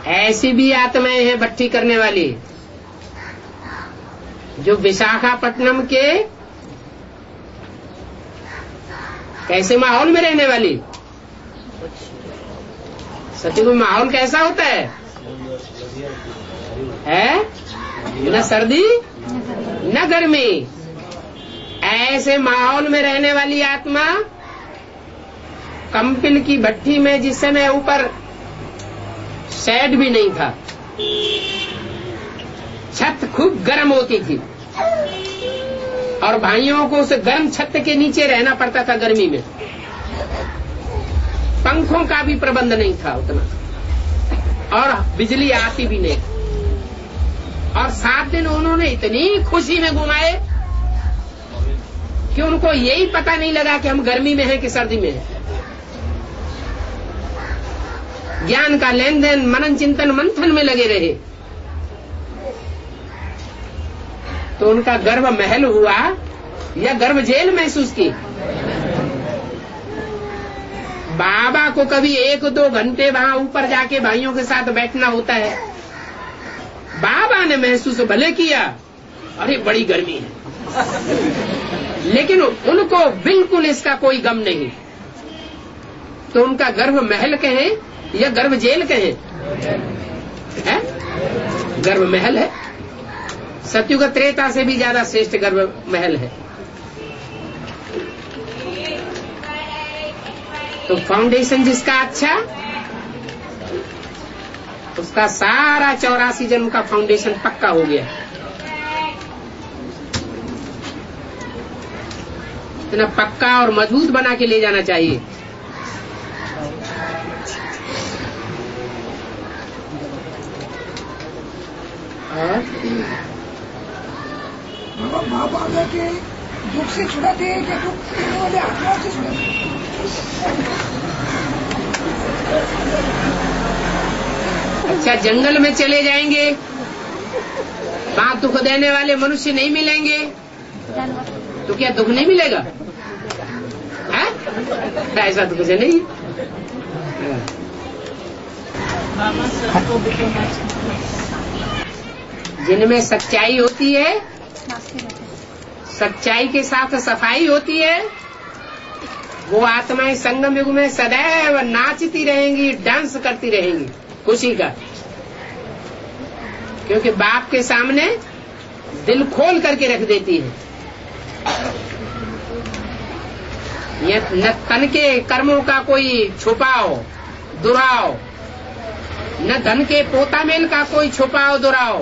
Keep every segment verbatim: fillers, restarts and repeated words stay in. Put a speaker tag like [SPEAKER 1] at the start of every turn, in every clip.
[SPEAKER 1] ऐसी भी आत्माएं हैं भट्टी करने वाली, जो विशाखापट्टनम के कैसे माहौल में रहने वाली। सत्युग में माहौल कैसा होता है, है? न सर्दी न गर्मी। ऐसे माहौल में रहने वाली आत्मा कंपिल की भट्टी में, जिस समय ऊपर शेड भी नहीं था, छत खूब गर्म होती थी और भाइयों को उस गर्म छत के नीचे रहना पड़ता था गर्मी में। पंखों का भी प्रबंध नहीं था उतना और बिजली आती भी नहीं। और सात दिन उन्होंने इतनी खुशी में घुमाए कि उनको यही पता नहीं लगा कि हम गर्मी में हैं कि सर्दी में हैं। ज्ञान का लेन देन, मनन चिंतन मंथन में लगे रहे तो उनका गर्भ महल हुआ या गर्भ जेल महसूस की। बाबा को कभी एक दो घंटे वहां ऊपर जाके भाइयों के साथ बैठना होता है, बाबा ने महसूस भले किया अरे बड़ी गर्मी है, लेकिन उनको बिल्कुल इसका कोई गम नहीं। तो उनका गर्भ महल कहें या गर्भ जेल कहें, है? गर्भ महल है। सत्युग त्रेता से भी ज्यादा श्रेष्ठ गर्भ महल है। तो फाउंडेशन जिसका अच्छा, उसका सारा चौरासी जन्म का फाउंडेशन पक्का हो गया। इतना पक्का और मजबूत बना के ले जाना चाहिए।
[SPEAKER 2] बाप आगे के दुख से छुड़ाते हैं कि दुख वाले आत्मा से छुड़ाते हैं।
[SPEAKER 1] अच्छा, जंगल में चले जाएंगे, वहां दुख देने वाले मनुष्य नहीं मिलेंगे तो क्या दुख नहीं मिलेगा? है? ऐसा तो कुछ नहीं। जिनमें सच्चाई होती है, सच्चाई के साथ सफाई होती है, वो आत्माएं संगम युग में सदैव नाचती रहेंगी, डांस करती रहेंगी खुशी का। क्योंकि बाप के सामने दिल खोल करके रख देती है। यह न तन के कर्मों का कोई छुपाओ दुराओ, न धन के पोता मेल का कोई छुपाओ दुराओ,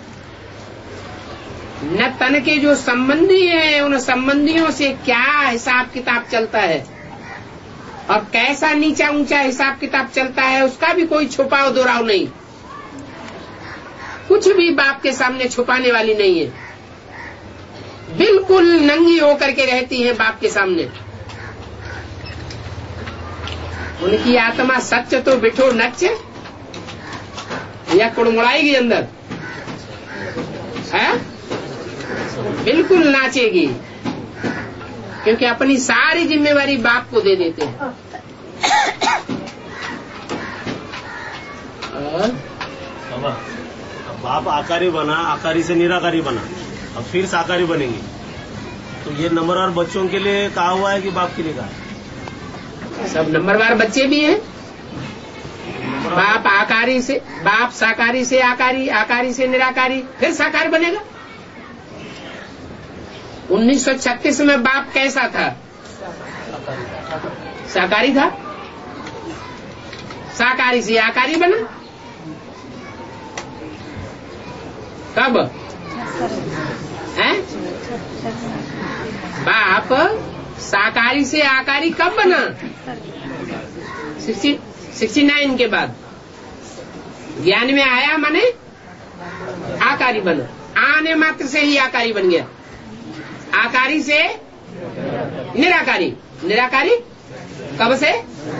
[SPEAKER 1] न तन के जो संबंधी हैं उन संबंधियों से क्या हिसाब किताब चलता है और कैसा नीचा ऊंचा हिसाब किताब चलता है, उसका भी कोई छुपाओ दुराव नहीं। कुछ भी बाप के सामने छुपाने वाली नहीं है, बिल्कुल नंगी होकर के रहती है बाप के सामने। उनकी आत्मा सच तो बिठो नच या कुड़मुड़ाएगी अंदर, है? बिल्कुल नाचेगी, क्योंकि अपनी सारी जिम्मेवारी बाप को दे देते हैं।
[SPEAKER 3] बाबा, बाप आकारी बना, आकारी से निराकारी बना, अब फिर साकारी बनेंगे, तो ये नंबरवार बच्चों के लिए कहा हुआ है कि बाप के लिए कहा?
[SPEAKER 1] सब नंबरवार बच्चे भी हैं। बाप आकारी से, बाप साकारी से आकारी, आकारी से निराकारी, फिर साकार बनेगा। उन्नीस सौ छत्तीस में बाप कैसा था? साकारी था, साकारी से आकारी बना। कब है? बाप साकारी से आकारी कब बना? सिक्सटी नाइन के बाद ज्ञान में आया, माने आकारी बना। आने मात्र से ही आकारी बन गया। आकारी से निराकारी, निराकारी कब से?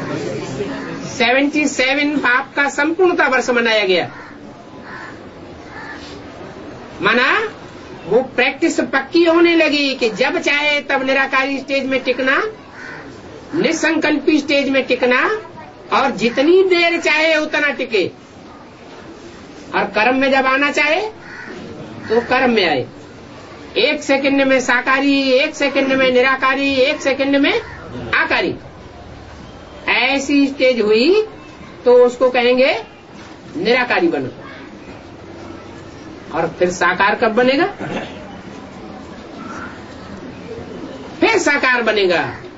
[SPEAKER 1] सतहत्तर बाप का संपूर्णता वर्ष मनाया गया। माना वो प्रैक्टिस पक्की होने लगी कि जब चाहे तब निराकारी स्टेज में टिकना, निसंकल्पी स्टेज में टिकना, और जितनी देर चाहे उतना टिके। और कर्म में जब आना चाहे तो कर्म में आए। एक सेकंड में साकारी, एक सेकंड में निराकारी, एक सेकंड में आकारी। ऐसी स्टेज हुई तो उसको कहेंगे निराकारी बनो। और फिर साकार कब बनेगा? फिर साकार बनेगा।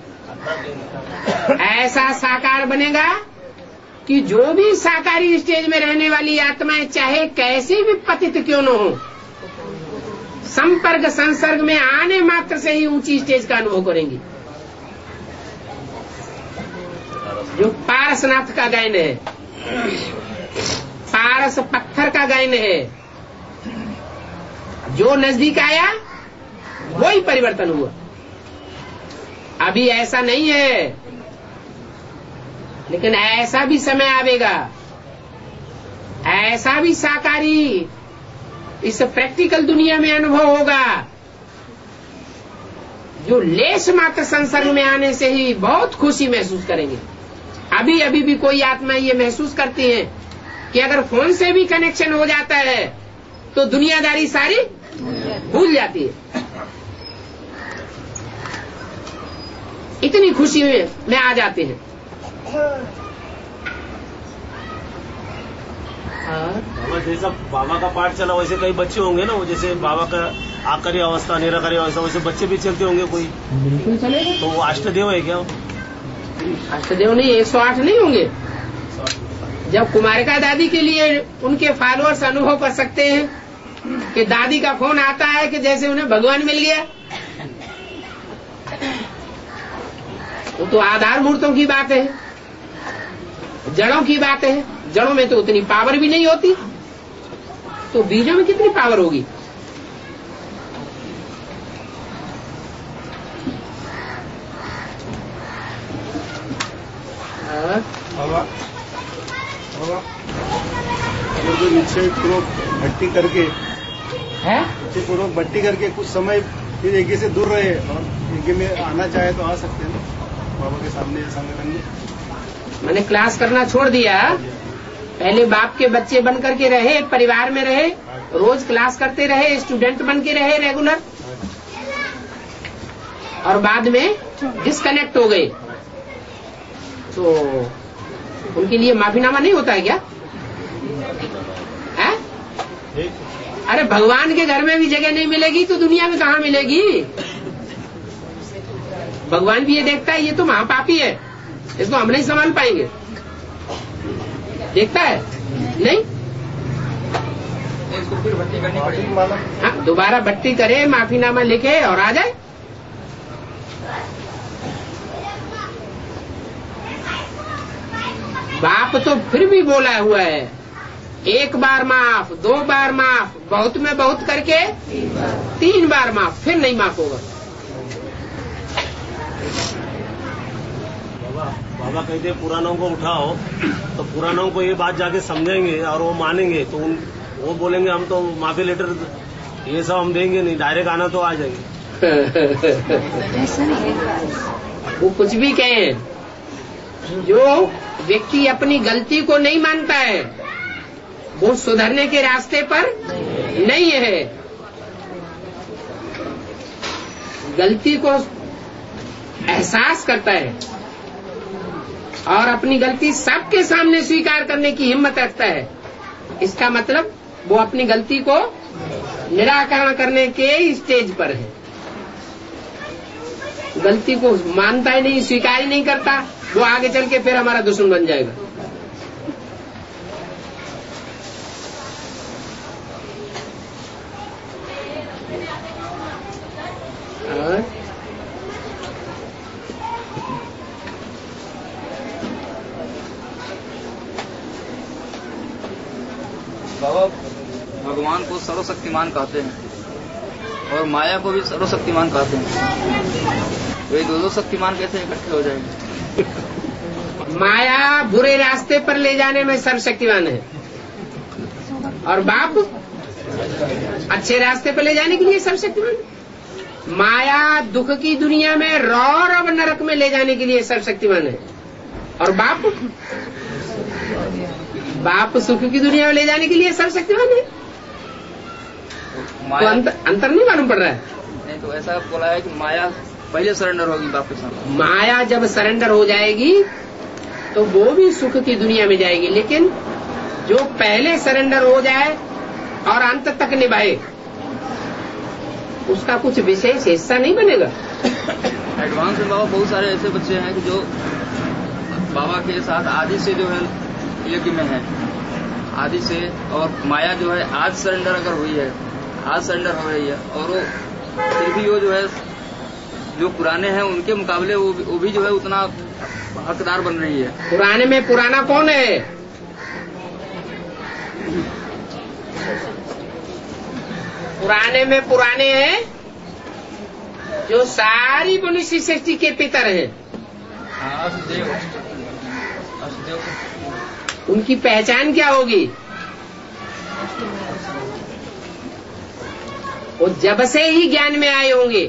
[SPEAKER 1] ऐसा साकार बनेगा कि जो भी साकारी स्टेज में रहने वाली आत्माएं चाहे कैसी भी पतित क्यों न हो, संपर्क संसर्ग में आने मात्र से ही ऊंची स्टेज का अनुभव करेंगी। जो पारसनाथ का गायन है, पारस पत्थर का गायन है, जो नजदीक आया वही परिवर्तन हुआ। अभी ऐसा नहीं है, लेकिन ऐसा भी समय आवेगा, ऐसा भी साकारी इस प्रैक्टिकल दुनिया में अनुभव होगा जो लेश मात्र संसर्ग में आने से ही बहुत खुशी महसूस करेंगे। अभी अभी भी कोई आत्मा ये महसूस करती है कि अगर फोन से भी कनेक्शन हो जाता है तो दुनियादारी सारी भूल जाती है। इतनी खुशी में आ जाते हैं।
[SPEAKER 3] बाबा जैसा बाबा का पाठ चला वैसे कई बच्चे होंगे ना, वो जैसे बाबा का आकारी अवस्था, निराकारी अवस्था, वैसे बच्चे भी चलते होंगे कोई।
[SPEAKER 1] बिल्कुल चलेगा।
[SPEAKER 3] तो वो अष्टदेव है क्या?
[SPEAKER 1] अष्टदेव नहीं, एक सौ आठ नहीं होंगे। जब कुमारिका दादी के लिए उनके फॉलोअर्स अनुभव कर सकते हैं कि दादी का फोन आता है कि जैसे उन्हें भगवान मिल गया, वो तो आधार मूर्तों की बात है, जड़ों की बात है। जड़ों में तो उतनी पावर भी नहीं होती, तो बीजों में कितनी पावर होगी?
[SPEAKER 4] बाबा बाबा जो निश्चय पूर्वक भट्टी करके
[SPEAKER 1] है,
[SPEAKER 4] निश्चय पूर्वक भट्टी करके कुछ समय फिर यज्ञ से दूर रहे और यज्ञ में आना चाहे तो आ सकते हैं ना बाबा के सामने संगठन में।
[SPEAKER 1] मैंने क्लास करना छोड़ दिया। पहले बाप के बच्चे बन करके रहे, परिवार में रहे, रोज क्लास करते रहे, स्टूडेंट बन के रहे रेगुलर, और बाद में डिस्कनेक्ट हो गए तो उनके लिए माफीनामा नहीं होता है क्या? है? अरे भगवान के घर में भी जगह नहीं मिलेगी तो दुनिया में कहाँ मिलेगी? भगवान भी ये देखता है ये तो महापापी है, इसको हम नहीं संभाल पाएंगे। देखता है नहीं?
[SPEAKER 5] इसको फिर भर्ती करनी पड़ेगी।
[SPEAKER 1] हाँ, दोबारा भट्टी करे, माफीनामा लिखे और आ जाए। बाप तो फिर भी बोला हुआ है, एक बार माफ, दो बार माफ, बहुत में बहुत करके तीन बार माफ, फिर नहीं माफ होगा।
[SPEAKER 3] बाबा बाबा कहते हैं पुरानों को उठाओ, तो पुरानों को ये बात जाके समझेंगे और वो मानेंगे तो उन, वो बोलेंगे हम तो माफी लेटर ये सब हम देंगे नहीं, डायरेक्ट आना तो आ जाएंगे।
[SPEAKER 1] वो कुछ भी कहे, जो व्यक्ति अपनी गलती को नहीं मानता है वो सुधरने के रास्ते पर नहीं है। गलती को एहसास करता है और अपनी गलती सबके सामने स्वीकार करने की हिम्मत रखता है, इसका मतलब वो अपनी गलती को निराकरण करने के स्टेज पर है। गलती को मानता ही नहीं, स्वीकार ही नहीं करता, वो आगे चल के फिर हमारा दुश्मन बन जाएगा।
[SPEAKER 5] बाबा भगवान को सर्वशक्तिमान कहते हैं और माया को भी सर्वशक्तिमान कहते हैं, वे दो दो शक्तिमान कैसे इकट्ठे हो जाएंगे?
[SPEAKER 1] माया बुरे रास्ते पर ले जाने में सर्वशक्तिमान है और बाप अच्छे रास्ते पर ले जाने के लिए सर्वशक्तिमान है। माया दुख की दुनिया में रौरव नरक में ले जाने के लिए सर्वशक्तिमान है और बाप बाप सुख की दुनिया में ले जाने के लिए सर्वशक्तिमान है। तो
[SPEAKER 5] माया
[SPEAKER 1] अंतर, अंतर नहीं मालूम पड़ रहा है।
[SPEAKER 5] नहीं तो ऐसा बोला है कि माया पहले सरेंडर होगी बाप के साथ।
[SPEAKER 1] माया जब सरेंडर हो जाएगी तो वो भी सुख की दुनिया में जाएगी, लेकिन जो पहले सरेंडर हो जाए और अंत तक निभाए उसका कुछ विशेष हिस्सा नहीं बनेगा।
[SPEAKER 5] एडवांस में बाबा बहुत सारे ऐसे बच्चे हैं कि जो बाबा के साथ आदि से जो है यज्ञ में है, आदि से, और माया जो है आज सरेंडर अगर हुई है, आज सरेंडर हो रही है, और वो फिर भी वो जो है जो पुराने हैं उनके मुकाबले वो, वो भी जो है उतना हकदार बन रही है।
[SPEAKER 1] पुराने में पुराना कौन है? पुराने में पुराने हैं जो सारी मनुष्य सृष्टि के पितर हैं।
[SPEAKER 5] हाँ, असदेव असदेव
[SPEAKER 1] उनकी पहचान क्या होगी? वो जब से ही ज्ञान में आए होंगे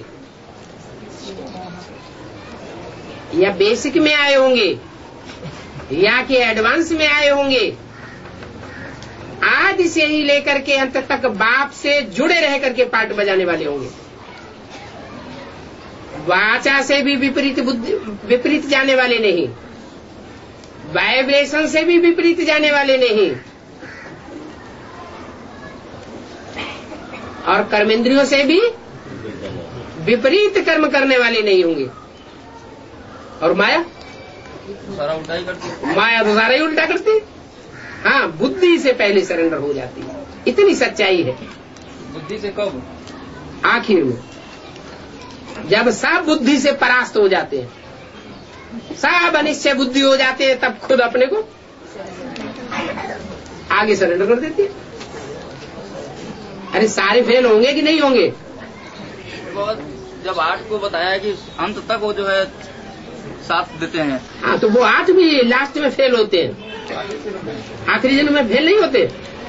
[SPEAKER 1] या बेसिक में आए होंगे या कि एडवांस में आए होंगे, आदि से ही लेकर के अंत तक बाप से जुड़े रह करके पाठ बजाने वाले होंगे। वाचा से भी विपरीत बुद्धि विपरीत जाने वाले नहीं, वाइब्रेशन से भी विपरीत जाने वाले नहीं, और कर्मेंद्रियों से भी विपरीत कर्म करने वाले नहीं होंगे। और माया
[SPEAKER 5] सारा उल्टा ही करती है।
[SPEAKER 1] माया तो सारा ही उल्टा करती। हाँ, बुद्धि से पहले सरेंडर हो जाती है, इतनी सच्चाई है।
[SPEAKER 5] बुद्धि से कब?
[SPEAKER 1] आखिर में जब सब बुद्धि से परास्त हो जाते हैं, सब अनिश्चय बुद्धि हो जाते हैं, तब खुद अपने को आगे सरेंडर कर देती है। अरे सारे फेल होंगे कि नहीं होंगे?
[SPEAKER 5] जब आठ को बताया कि अंत तक वो जो है साथ देते हैं।
[SPEAKER 1] हाँ, तो वो आठ भी लास्ट में फेल होते हैं, आखिरी जन्म में फेल नहीं होते।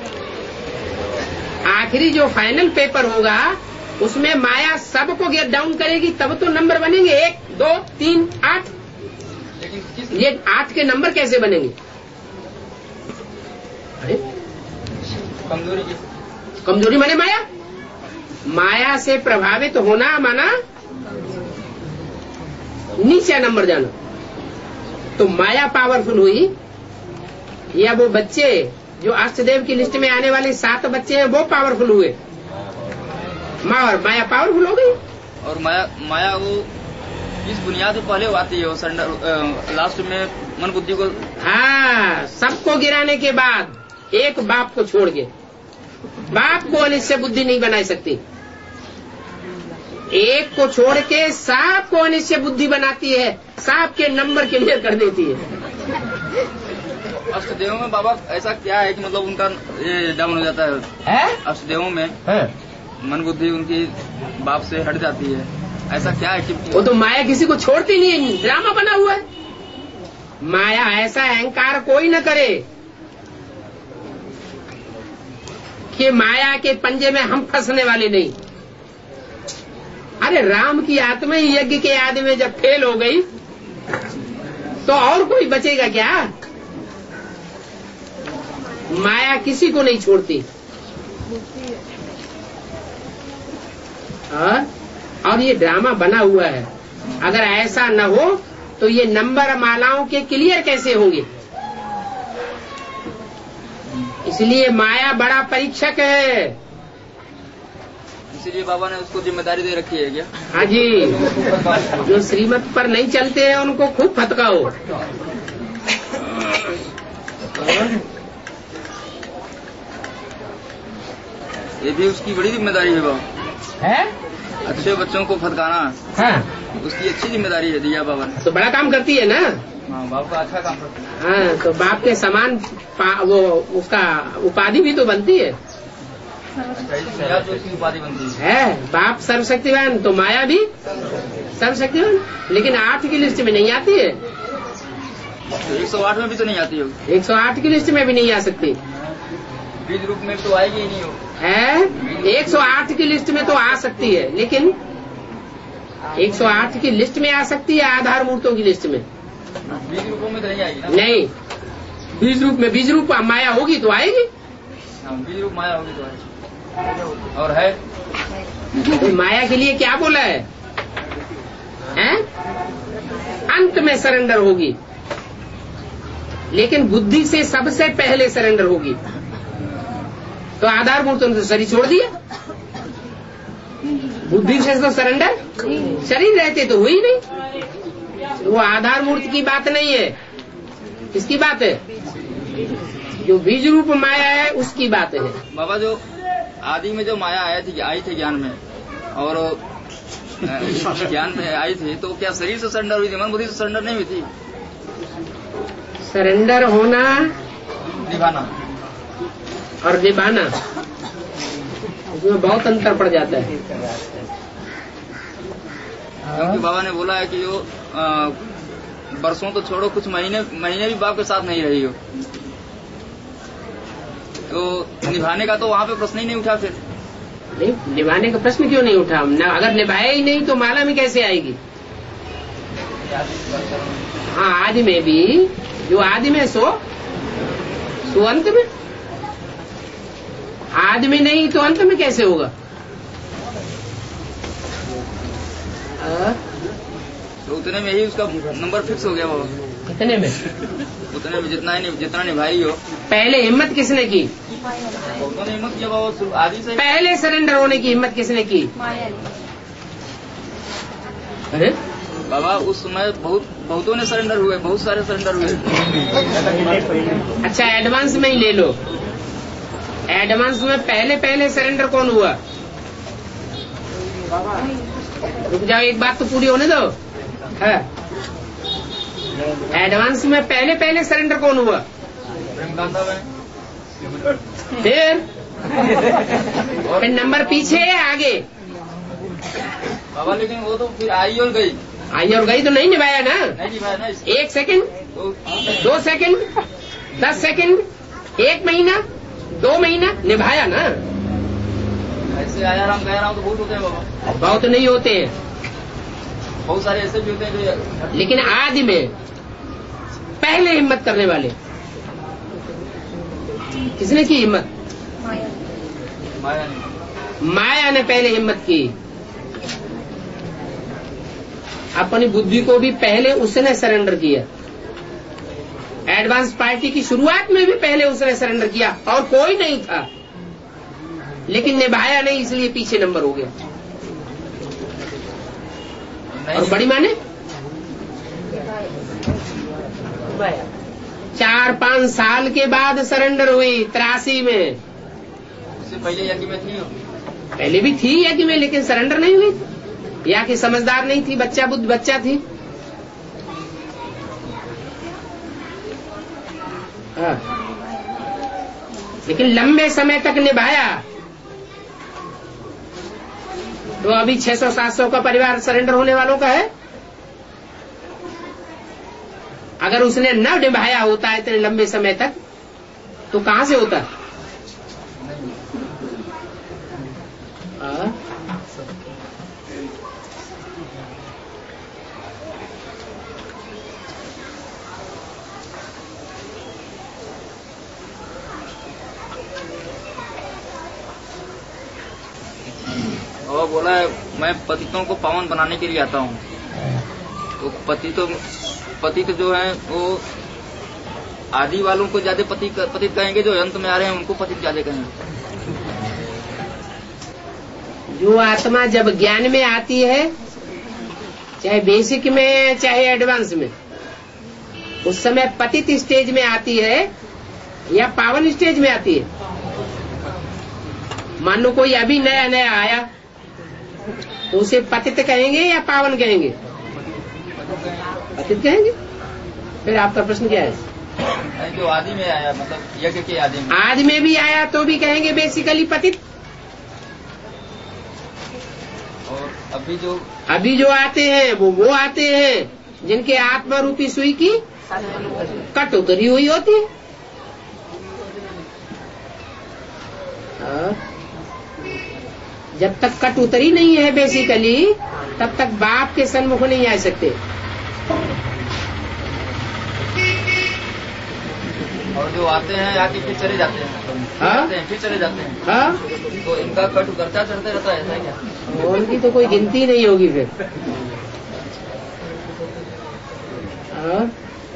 [SPEAKER 1] आखिरी जो फाइनल पेपर होगा उसमें माया सबको गेट डाउन करेगी, तब तो नंबर बनेंगे एक दो तीन आठ।
[SPEAKER 5] लेकिन किस
[SPEAKER 1] ये आठ के नंबर कैसे बनेंगे? अरे
[SPEAKER 5] कमजोरी की
[SPEAKER 1] कमजोरी माने माया। माया से प्रभावित होना माना नीचे नंबर जाना। तो माया पावरफुल हुई या वो बच्चे जो अष्टदेव की लिस्ट में आने वाले सात बच्चे हैं वो पावरफुल हुए? माया माया पावरफुल हो गई।
[SPEAKER 5] और माया माया वो इस बुनियाद पे पहले वो आती है, वो सरेंडर लास्ट में मन बुद्धि को।
[SPEAKER 1] हाँ, सबको गिराने के बाद एक बाप को छोड़ के, बाप को अनिश्चय बुद्धि नहीं बना सकती, एक को छोड़ के सांप को अनिश्चय बुद्धि बनाती है, सांप के नंबर क्लियर कर देती है।
[SPEAKER 5] अष्टदेवों में बाबा ऐसा क्या है कि मतलब उनका ये डाउन हो जाता है?
[SPEAKER 1] है?
[SPEAKER 5] अष्टदेवों में
[SPEAKER 1] है?
[SPEAKER 5] मन बुद्धि उनकी बाप से हट जाती है, ऐसा क्या है कि
[SPEAKER 1] वो तो माया किसी को छोड़ती नहीं है, ड्रामा बना हुआ है। माया ऐसा अहंकार कोई न करे कि माया के पंजे में हम फंसने वाले नहीं। अरे राम की आत्मा ही यज्ञ के आदि में जब फेल हो गई तो और कोई बचेगा क्या? माया किसी को नहीं छोड़ती। और, और ये ड्रामा बना हुआ है। अगर ऐसा न हो तो ये नंबर मालाओं के क्लियर कैसे होंगे? इसलिए माया बड़ा परीक्षक है।
[SPEAKER 5] इसीलिए बाबा ने उसको जिम्मेदारी दे रखी है क्या?
[SPEAKER 1] हाँ जी, जो श्रीमत पर नहीं चलते हैं उनको खूब फटकाओ।
[SPEAKER 5] ये भी उसकी बड़ी जिम्मेदारी है बाबा,
[SPEAKER 1] है?
[SPEAKER 5] अच्छे बच्चों को फटकाना।
[SPEAKER 1] हाँ,
[SPEAKER 5] उसकी अच्छी जिम्मेदारी है दिया बाबा ने।
[SPEAKER 1] तो बड़ा काम करती है ना।
[SPEAKER 5] हाँ, बाप का अच्छा काम करती है।
[SPEAKER 1] हाँ, तो बाप के समान पा- वो उसका उपाधि भी तो बनती है।
[SPEAKER 5] अच्छा, जो उसकी उपाधि बनती है।
[SPEAKER 1] है बाप सर्वशक्तिवान, तो माया भी सर्वशक्तिवान, लेकिन आठ की लिस्ट में नहीं आती है।
[SPEAKER 5] तो एक सौ आठ में भी तो नहीं आती होगी।
[SPEAKER 1] एक सौ आठ की लिस्ट में भी नहीं आ सकती
[SPEAKER 5] बीज रूप में तो आएगी ही नहीं हो।
[SPEAKER 1] है। एक सौ आठ की लिस्ट में तो आ सकती है, लेकिन एक सौ आठ की लिस्ट में आ सकती है आधार मूर्तों की लिस्ट में
[SPEAKER 5] बीज रूपों में तो नहीं आएगी ना।
[SPEAKER 1] नहीं। बीज रूप में बीज रूप माया होगी तो आएगी।
[SPEAKER 5] हाँ, बीज रूप माया होगी तो आएगी। और है
[SPEAKER 1] तो माया के लिए क्या बोला है, हैं? अंत में सरेंडर होगी, लेकिन बुद्धि से सबसे पहले सरेंडर होगी। तो आधारभूत तो शरीर छोड़ दिया, बुद्धि से तो सरेंडर, शरीर रहते तो हुई नहीं। वो आधार मूर्त की बात नहीं है, किसकी बात है? जो बीज रूप माया है उसकी बात है।
[SPEAKER 5] बाबा जो आदि में जो माया आई थी आई थी ज्ञान में, और ज्ञान में आई थी, तो क्या शरीर से सरेंडर हुई थी, मन बुद्धि से सरेंडर नहीं हुई थी?
[SPEAKER 1] सरेंडर होना,
[SPEAKER 5] निभाना
[SPEAKER 1] और निभाना, उसमें बहुत अंतर पड़ जाता है।
[SPEAKER 5] क्योंकि बाबा ने बोला है कि जो आ, बरसों तो छोड़ो, कुछ महीने महीने भी बाप के साथ नहीं रही हो, तो निभाने का तो वहाँ पे प्रश्न ही नहीं उठा। फिर
[SPEAKER 1] नहीं, निभाने का प्रश्न क्यों नहीं उठा? अगर निभाया ही नहीं तो माला में कैसे आएगी? हाँ, आदि में भी जो आदि में सो सो अंत में, आदि में नहीं तो अंत में कैसे होगा? आ?
[SPEAKER 5] तो उतने में ही उसका नंबर फिक्स हो गया बाबा।
[SPEAKER 1] कितने में?
[SPEAKER 5] उतने में जितना ही जितना निभाई हो।
[SPEAKER 1] पहले हिम्मत किसने की?
[SPEAKER 5] उन्होंने हिम्मत किया बाबा आदि से।
[SPEAKER 1] पहले सरेंडर होने की हिम्मत किसने की? अरे
[SPEAKER 5] बाबा उस समय बहुत बहुतों ने सरेंडर हुए, बहुत सारे सरेंडर हुए।
[SPEAKER 1] अच्छा, एडवांस में ही ले लो। एडवांस में पहले पहले सरेंडर कौन हुआ? रुक जाओ, एक बात तो पूरी होने दो। है एडवांस में पहले पहले सरेंडर कौन हुआ? फिर फिर नंबर पीछे आगे।
[SPEAKER 5] बाबा लेकिन वो तो फिर आई और गई,
[SPEAKER 1] आई और गई तो नहीं निभाया ना।
[SPEAKER 5] नहीं निभाया ना।
[SPEAKER 1] एक सेकंड,
[SPEAKER 5] तो
[SPEAKER 1] दो सेकंड, दस सेकंड, एक महीना, दो महीना निभाया ना।
[SPEAKER 5] ऐसे आया राम गया राम तो बहुत होते हैं बाबा।
[SPEAKER 1] बहुत नहीं होते हैं,
[SPEAKER 5] बहुत सारे ऐसे भी होते हैं जो,
[SPEAKER 1] लेकिन आदि में पहले हिम्मत करने वाले किसने की हिम्मत?
[SPEAKER 5] माया ने।
[SPEAKER 1] माया ने पहले हिम्मत की। अपनी बुद्धि को भी पहले उसने सरेंडर किया। एडवांस पार्टी की शुरुआत में भी पहले उसने सरेंडर किया और कोई नहीं था, लेकिन निभाया नहीं, इसलिए पीछे नंबर हो गया। और बड़ी माने चार पांच साल के बाद सरेंडर हुई, तिरासी में।
[SPEAKER 5] उससे पहले यज्ञ में थी,
[SPEAKER 1] पहले भी थी यज्ञ में, लेकिन सरेंडर नहीं हुई, या कि समझदार नहीं थी, बच्चा बुद्ध बच्चा थी। हाँ। लेकिन लंबे समय तक निभाया। तो अभी छह सौ सात सौ का परिवार सरेंडर होने वालों का है। अगर उसने न निभाया होता है इतने लंबे समय तक, तो कहां से होता? आ?
[SPEAKER 5] और बोला है मैं पतितों को पावन बनाने के लिए आता हूँ। तो पति तो पति तो जो है वो आदि वालों को ज्यादा पति पतित कहेंगे, जो अंत में आ रहे हैं उनको पतित ज्यादा कहेंगे।
[SPEAKER 1] जो आत्मा जब ज्ञान में आती है, चाहे बेसिक में चाहे एडवांस में, उस समय पतित स्टेज में आती है या पावन स्टेज में आती है? मान लो कोई अभी नया नया आया, तो उसे पतित कहेंगे या पावन कहेंगे? पतित कहेंगे। फिर आपका प्रश्न क्या है?
[SPEAKER 5] जो आदि में आया, मतलब यज्ञ के आदि में
[SPEAKER 1] आदि में भी आया तो भी कहेंगे बेसिकली पतित।
[SPEAKER 5] और अभी जो
[SPEAKER 1] अभी जो आते हैं वो वो आते हैं जिनके आत्मा रूपी सुई की कट उतरी हुई होती है। हाँ। जब तक कट उतरी नहीं है बेसिकली, तब तक बाप के सन्मुख नहीं आ सकते।
[SPEAKER 5] और जो आते हैं आके फिर चले जाते हैं।
[SPEAKER 1] हाँ?
[SPEAKER 5] आते हैं फिर चले जाते हैं।
[SPEAKER 1] हाँ,
[SPEAKER 5] तो इनका कट उतरता चढ़ते रहता है, ऐसा क्या?
[SPEAKER 1] उनकी तो कोई गिनती नहीं होगी फिर। और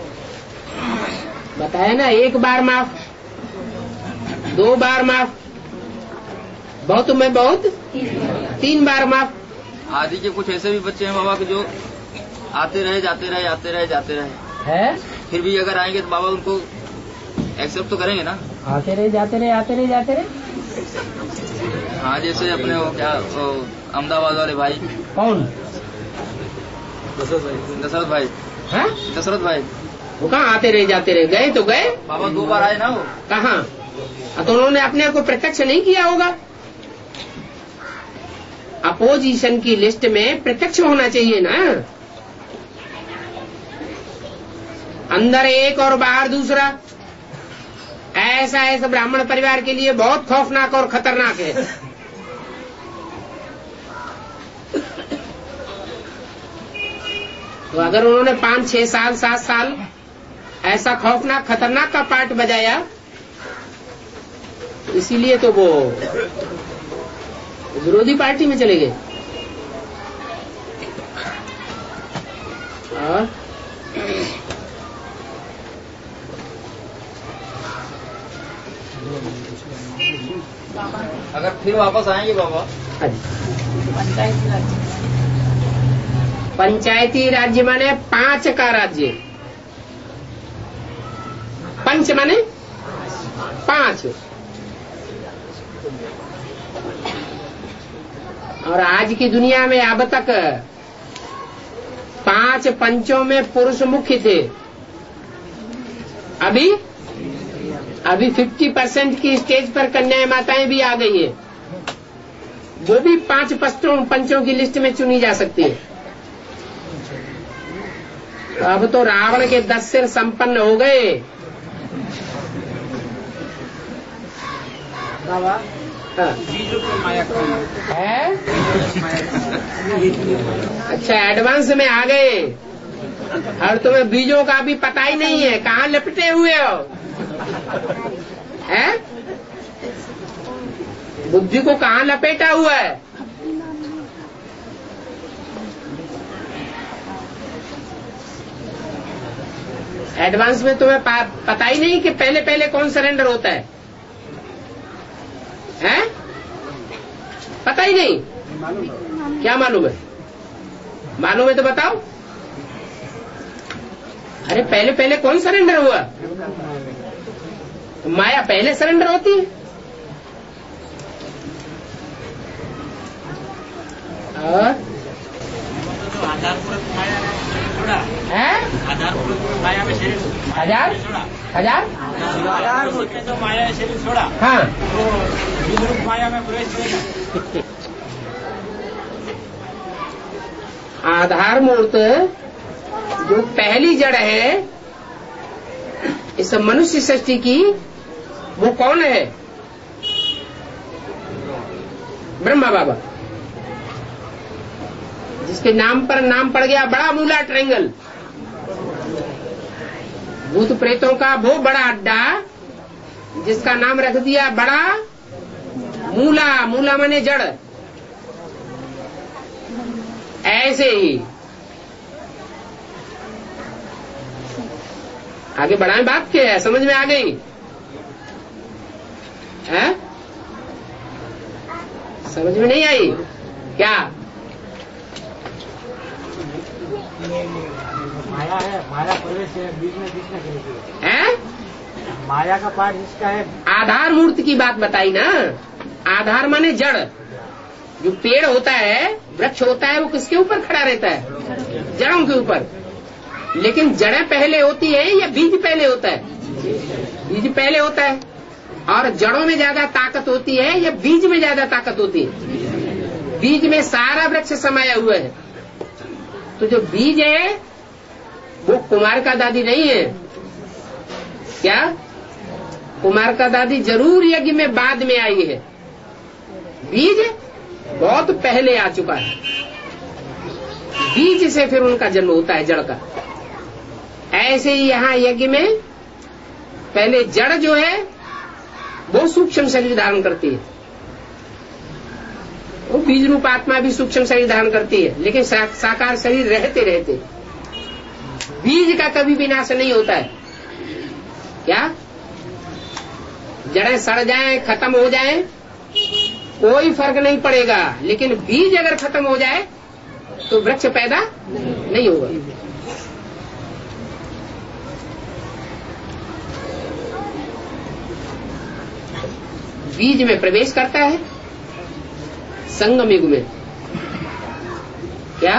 [SPEAKER 1] बताया ना, एक बार माफ, दो बार माफ, बहुत में बहुत तीन बार माफ।
[SPEAKER 5] आदि के कुछ ऐसे भी बच्चे हैं बाबा के जो आते रहे जाते रहे आते रहे जाते रहे
[SPEAKER 1] है,
[SPEAKER 5] फिर भी अगर आएंगे तो बाबा उनको एक्सेप्ट तो करेंगे ना?
[SPEAKER 1] आते रहे जाते रहे आते रहे जाते रहे।
[SPEAKER 5] हाँ, जैसे अपने वो क्या वो अहमदाबाद वाले भाई,
[SPEAKER 1] कौन?
[SPEAKER 5] दशरथ भाई।
[SPEAKER 1] हाँ,
[SPEAKER 5] दशरथ भाई
[SPEAKER 1] वो कहाँ आते रहे जाते रहे? गए तो गए,
[SPEAKER 5] बाबा दो बार आए ना वो।
[SPEAKER 1] कहाँ? तो उन्होंने अपने को प्रत्यक्ष नहीं किया होगा। अपोजिशन की लिस्ट में प्रत्यक्ष होना चाहिए ना, अंदर एक और बाहर दूसरा। ऐसा ऐसा ब्राह्मण परिवार के लिए बहुत खौफनाक और खतरनाक है। तो अगर उन्होंने पांच छह साल सात साल ऐसा खौफनाक खतरनाक का पार्ट बजाया, तो इसीलिए तो वो विरोधी पार्टी में चले गए। और
[SPEAKER 5] अगर फिर वापस आएंगे बाबा,
[SPEAKER 1] पंचायती राज्य माने पांच का राज्य, पंच माने पांच। और आज की दुनिया में अब तक पांच पंचों में पुरुष मुख्य थे। अभी अभी पचास परसेंट की स्टेज पर कन्याएं माताएं भी आ गई है, वो भी पांच पंचों पंचों की लिस्ट में चुनी जा सकती है। तो अब तो रावण के दस सिर संपन्न हो गए। हाँ। है? अच्छा, एडवांस में आ गए और तुम्हें बीजों का भी पता ही नहीं है, कहाँ लपटे हुए हो? है? बुद्धि को कहाँ लपेटा हुआ है? एडवांस में तुम्हें पता ही नहीं कि पहले पहले कौन सरेंडर होता है? हैं? पता ही नहीं? क्या मालूम है? मालूम है तो बताओ। अरे पहले पहले कौन सरेंडर हुआ? तो माया पहले सरेंडर होती है। और है? हजार हजार
[SPEAKER 6] तो माया शरीर छोड़ा,
[SPEAKER 1] हाँ,
[SPEAKER 6] माया में प्रवेश।
[SPEAKER 1] आधार मूर्त जो पहली जड़ है इस मनुष्य सृष्टि की, वो कौन है? ब्रह्मा बाबा, जिसके नाम पर नाम पड़ गया बड़ा मूला ट्रायंगल। भूत प्रेतों का वो बड़ा अड्डा जिसका नाम रख दिया बड़ा मूला। मूला माने जड़। ऐसे ही आगे बढ़ाएं बात क्या है, समझ में आ गई है? समझ में नहीं आई क्या?
[SPEAKER 6] माया है, माया प्रवेश है, बीच में बीच में
[SPEAKER 1] है?
[SPEAKER 6] माया का पार्ट जिसका है।
[SPEAKER 1] आधार मूर्ति की बात बताई ना। आधार माने जड़। जो पेड़ होता है, वृक्ष होता है, वो किसके ऊपर खड़ा रहता है? जड़ों के ऊपर। लेकिन जड़ें पहले होती है या बीज पहले होता है? बीज पहले होता है। और जड़ों में ज्यादा ताकत होती है या बीज में ज्यादा ताकत होती है? बीज में सारा वृक्ष समाया हुआ है। तो जो बीज है वो कुमार का दादी नहीं है। क्या? कुमार का दादी जरूर यज्ञ में बाद में आई है। बीज बहुत पहले आ चुका है। बीज से फिर उनका जन्म होता है, जड़ का। ऐसे ही यहाँ यज्ञ में पहले जड़ जो है वो सूक्ष्म शरीर धारण करती है, वो बीज रूप आत्मा भी सूक्ष्म शरीर धारण करती है, लेकिन सा, साकार शरीर रहते रहते बीज का कभी विनाश नहीं होता है। क्या जड़ें सड़ जाएं, खत्म हो जाएं, कोई फर्क नहीं पड़ेगा, लेकिन बीज अगर खत्म हो जाए तो वृक्ष पैदा नहीं होगा। बीज में प्रवेश करता है संगम युग में। क्या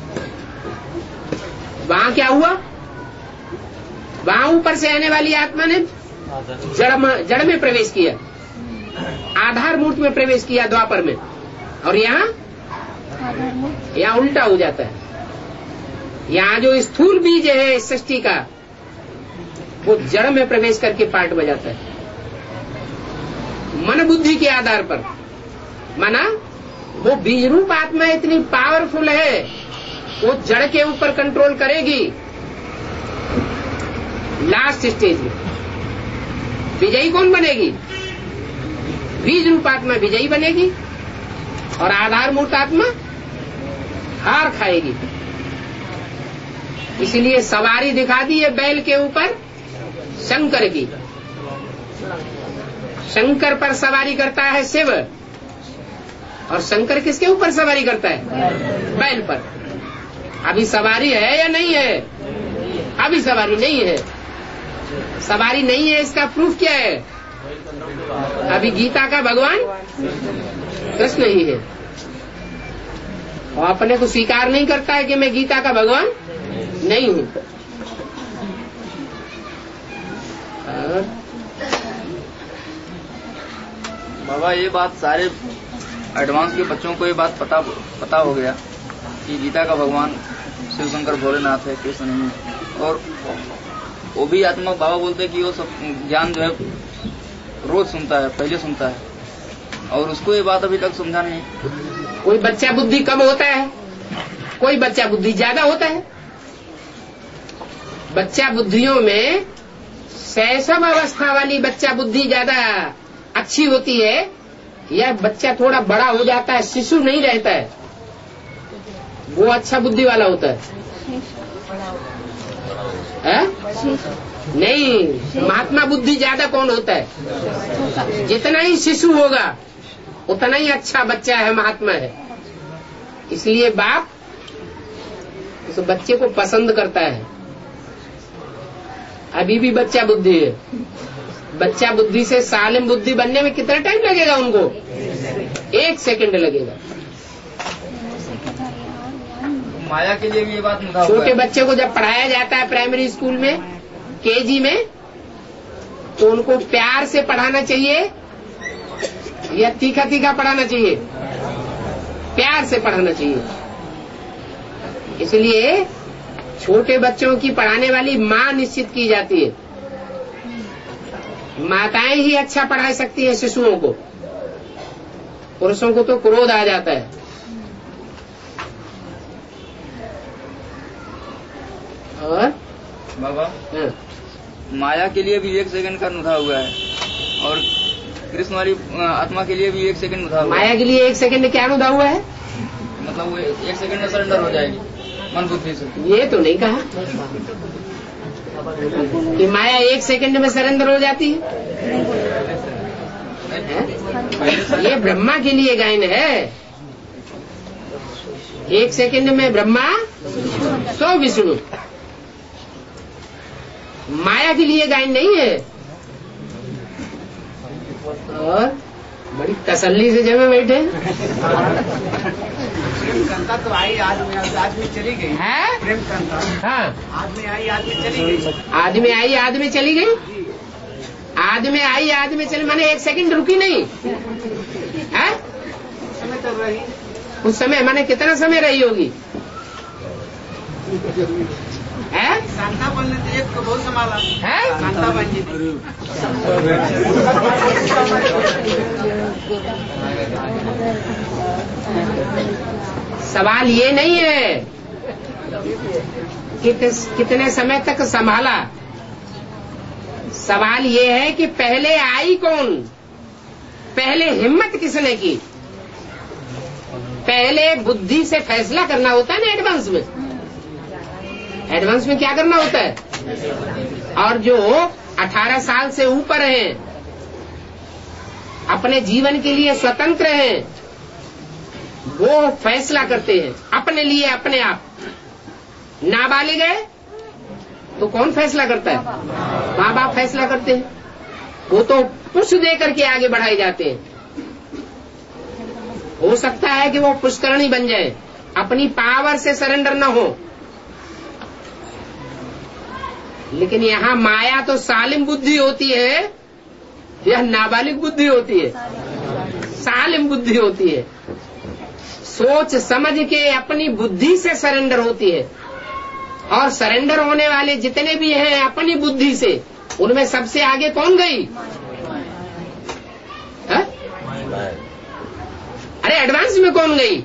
[SPEAKER 1] वहां क्या हुआ? वहां ऊपर से आने वाली आत्मा ने जड़ में, जड़ में प्रवेश किया, आधार मूर्त में प्रवेश किया द्वापर में, और यहाँ यहाँ उल्टा हो जाता है। यहाँ जो स्थूल बीज है इस सृष्टि का, वो जड़ में प्रवेश करके पार्ट बजाता है मन बुद्धि के आधार पर। माना वो बीज रूप आत्मा इतनी पावरफुल है, वो जड़ के ऊपर कंट्रोल करेगी। लास्ट स्टेज में विजयी कौन बनेगी? बीज रूप आत्मा विजयी बनेगी और आधार मूर्त आत्मा हार खाएगी। इसलिए सवारी दिखा दी है बैल के ऊपर शंकर की। शंकर पर सवारी करता है शिव, और शंकर किसके ऊपर सवारी करता है? बैल पर। अभी सवारी है या नहीं है? अभी सवारी नहीं है। सवारी नहीं है, इसका प्रूफ क्या है? अभी गीता का भगवान कृष्ण ही है, और अपने को स्वीकार नहीं करता है कि मैं गीता का भगवान नहीं हूं।
[SPEAKER 5] बाबा ये बात सारे एडवांस के बच्चों को ये बात पता पता हो गया कि गीता का भगवान शिव शंकर भोलेनाथ है, कृष्ण नहीं है। और वो भी आत्मा बाबा बोलते हैं कि वो सब ज्ञान जो है रोज सुनता है, पहले सुनता है, और उसको ये बात अभी तक समझा नहीं।
[SPEAKER 1] कोई बच्चा बुद्धि कम होता है, कोई बच्चा बुद्धि ज्यादा होता है। बच्चा बुद्धियों में शैशव अवस्था वाली बच्चा बुद्धि ज्यादा अच्छी होती है, या बच्चा थोड़ा बड़ा हो जाता है, शिशु नहीं रहता है, वो अच्छा बुद्धि वाला होता है, है? नहीं, महात्मा बुद्धि ज्यादा कौन होता है? जितना ही शिशु होगा उतना ही अच्छा बच्चा है, महात्मा है। इसलिए बाप उस बच्चे को पसंद करता है। अभी भी बच्चा बुद्धि है। बच्चा बुद्धि से सालिम बुद्धि बनने में कितना टाइम लगेगा उनको? एक सेकंड लगेगा।
[SPEAKER 5] माया के लिए भी ये बात नहीं।
[SPEAKER 1] छोटे बच्चे को जब पढ़ाया जाता है प्राइमरी स्कूल में, केजी में, तो उनको प्यार से पढ़ाना चाहिए या तीखा तीखा पढ़ाना चाहिए? प्यार से पढ़ाना चाहिए। इसलिए छोटे बच्चों की पढ़ाने वाली माँ निश्चित की जाती है। माताएं ही अच्छा पढ़ा सकती है शिशुओं को, पुरुषों को तो क्रोध आ जाता है। और
[SPEAKER 5] बाबा
[SPEAKER 1] हाँ।
[SPEAKER 5] माया के लिए भी एक सेकंड का नुधा हुआ है, और कृष्ण वाली आत्मा के लिए भी एक सेकंड नुधा हुआ है।
[SPEAKER 1] माया के लिए एक सेकंड क्या नुधा हुआ है?
[SPEAKER 5] मतलब वो एक सेकंड में सरेंडर हो जाएगी मन बुद्धि से।
[SPEAKER 1] ये तो नहीं कहा कि माया एक सेकंड में सरेंडर हो जाती है, है? ये ब्रह्मा के लिए गायन है। एक सेकंड में ब्रह्मा सौ विष्णु, माया के लिए गायन नहीं है। और बड़ी तसल्ली से जमे बैठे
[SPEAKER 6] प्रेम कंता तो आई, आज में आज में चली गई
[SPEAKER 1] है।
[SPEAKER 6] प्रेम कंता
[SPEAKER 1] हाँ,
[SPEAKER 6] आज में आई आज में चली गई।
[SPEAKER 1] आज में आई आज में चली गई। आज में आई आज में चली माने एक सेकंड रुकी नहीं है।
[SPEAKER 6] समय तो रही,
[SPEAKER 1] उस समय माने कितना समय रही होगी? है
[SPEAKER 6] शांता बन लेते एक को बहुत संभाला
[SPEAKER 1] है।
[SPEAKER 6] शांता बन जी।
[SPEAKER 1] सवाल ये नहीं है कि कितने समय तक संभाला, सवाल ये है कि पहले आई कौन, पहले हिम्मत किसने की? पहले बुद्धि से फैसला करना होता है ना एडवांस में। एडवांस में क्या करना होता है? और जो अठारह साल से ऊपर हैं, अपने जीवन के लिए स्वतंत्र हैं, वो फैसला करते हैं अपने लिए अपने आप। नाबालिग है तो कौन फैसला करता है? माँ बाप फैसला करते हैं। वो तो पुश दे करके आगे बढ़ाए जाते हैं। हो सकता है कि वो पुष्करणी बन जाए, अपनी पावर से सरेंडर न हो। लेकिन यहाँ माया तो सालिम बुद्धि होती है, यह नाबालिग बुद्धि होती है, सालिम बुद्धि होती है। सोच समझ के अपनी बुद्धि से सरेंडर होती है। और सरेंडर होने वाले जितने भी हैं अपनी बुद्धि से, उनमें सबसे आगे कौन गई? है? अरे एडवांस में कौन गई?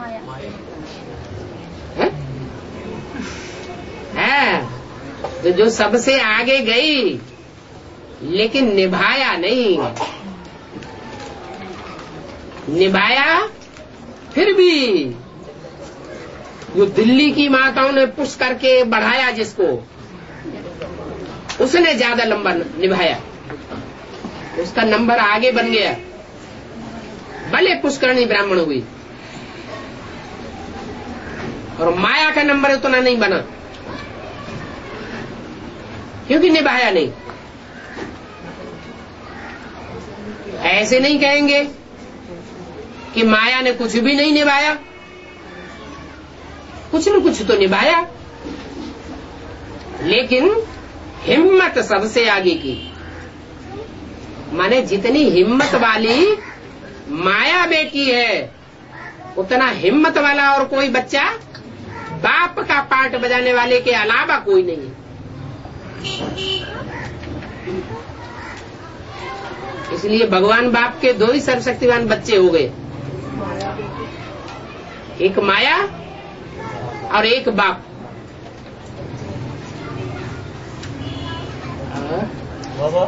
[SPEAKER 1] है? है तो जो सबसे आगे गई, लेकिन निभाया नहीं। निभाया फिर भी वो दिल्ली की माताओं ने पुश करके बढ़ाया जिसको, उसने ज्यादा लंबा निभाया, उसका नंबर आगे बन गया, भले पुष्करणी ब्राह्मण हुई। और माया का नंबर उतना नहीं बना, क्योंकि निभाया नहीं। ऐसे नहीं कहेंगे कि माया ने कुछ भी नहीं निभाया, कुछ न कुछ तो निभाया, लेकिन हिम्मत सबसे आगे की। माने जितनी हिम्मत वाली माया बेटी है, उतना हिम्मत वाला और कोई बच्चा बाप का पार्ट बजाने वाले के अलावा कोई नहीं है। इसलिए भगवान बाप के दो ही सर्वशक्तिवान बच्चे हो गए, एक माया और एक बाप।
[SPEAKER 4] बाबा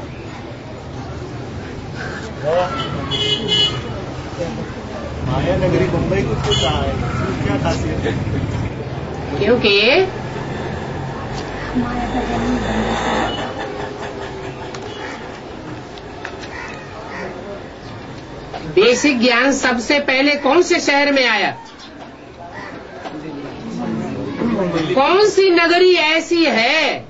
[SPEAKER 4] माया नगरी मुंबई को क्यों कहा है? क्या खासियत है?
[SPEAKER 1] क्योंकि बेसिक ज्ञान सबसे पहले कौन से शहर में आया? कौन सी नगरी ऐसी है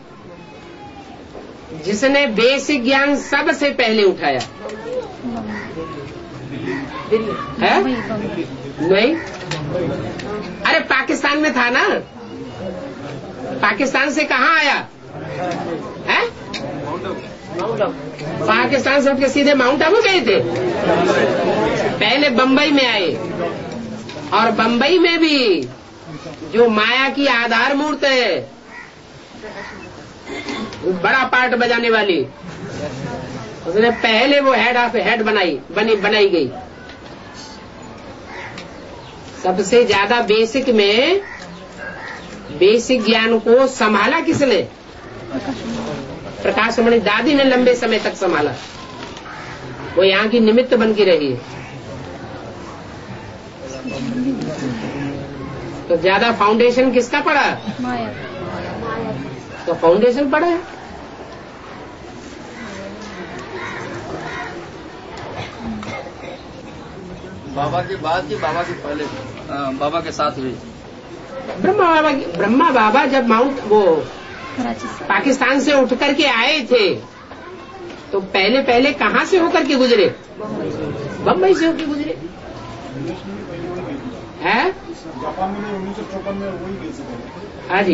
[SPEAKER 1] जिसने बेसिक ज्ञान सबसे पहले उठाया? है? नहीं। अरे पाकिस्तान में था ना। पाकिस्तान से कहाँ आया है? पाकिस्तान से उठ के सीधे माउंट आबू गए थे। पहले बंबई में आए, और बंबई में भी जो माया की आधार मूर्त है, वो बड़ा पार्ट बजाने वाली, उसने पहले वो हेड ऑफ हेड बनाई बनी बनाई गई। सबसे ज्यादा बेसिक में बेसिक ज्ञान को संभाला किसने? प्रकाशमणि दादी ने लंबे समय तक संभाला। वो यहाँ की निमित्त बन के रही है। तो ज्यादा फाउंडेशन किसका पड़ा? तो फाउंडेशन पड़ा है।
[SPEAKER 5] बाबा के बाद कि बाबा के पहले? आ, बाबा के साथ हुई।
[SPEAKER 1] ब्रह्मा बाबा ब्रह्मा बाबा जब माउंट वो पाकिस्तान से उठ करके आए थे, तो पहले पहले कहाँ से होकर के गुजरे? बम्बई से होकर गुजरे है।
[SPEAKER 4] जापान में उन्नीस सौ चौपन में वही।
[SPEAKER 1] हाँ जी।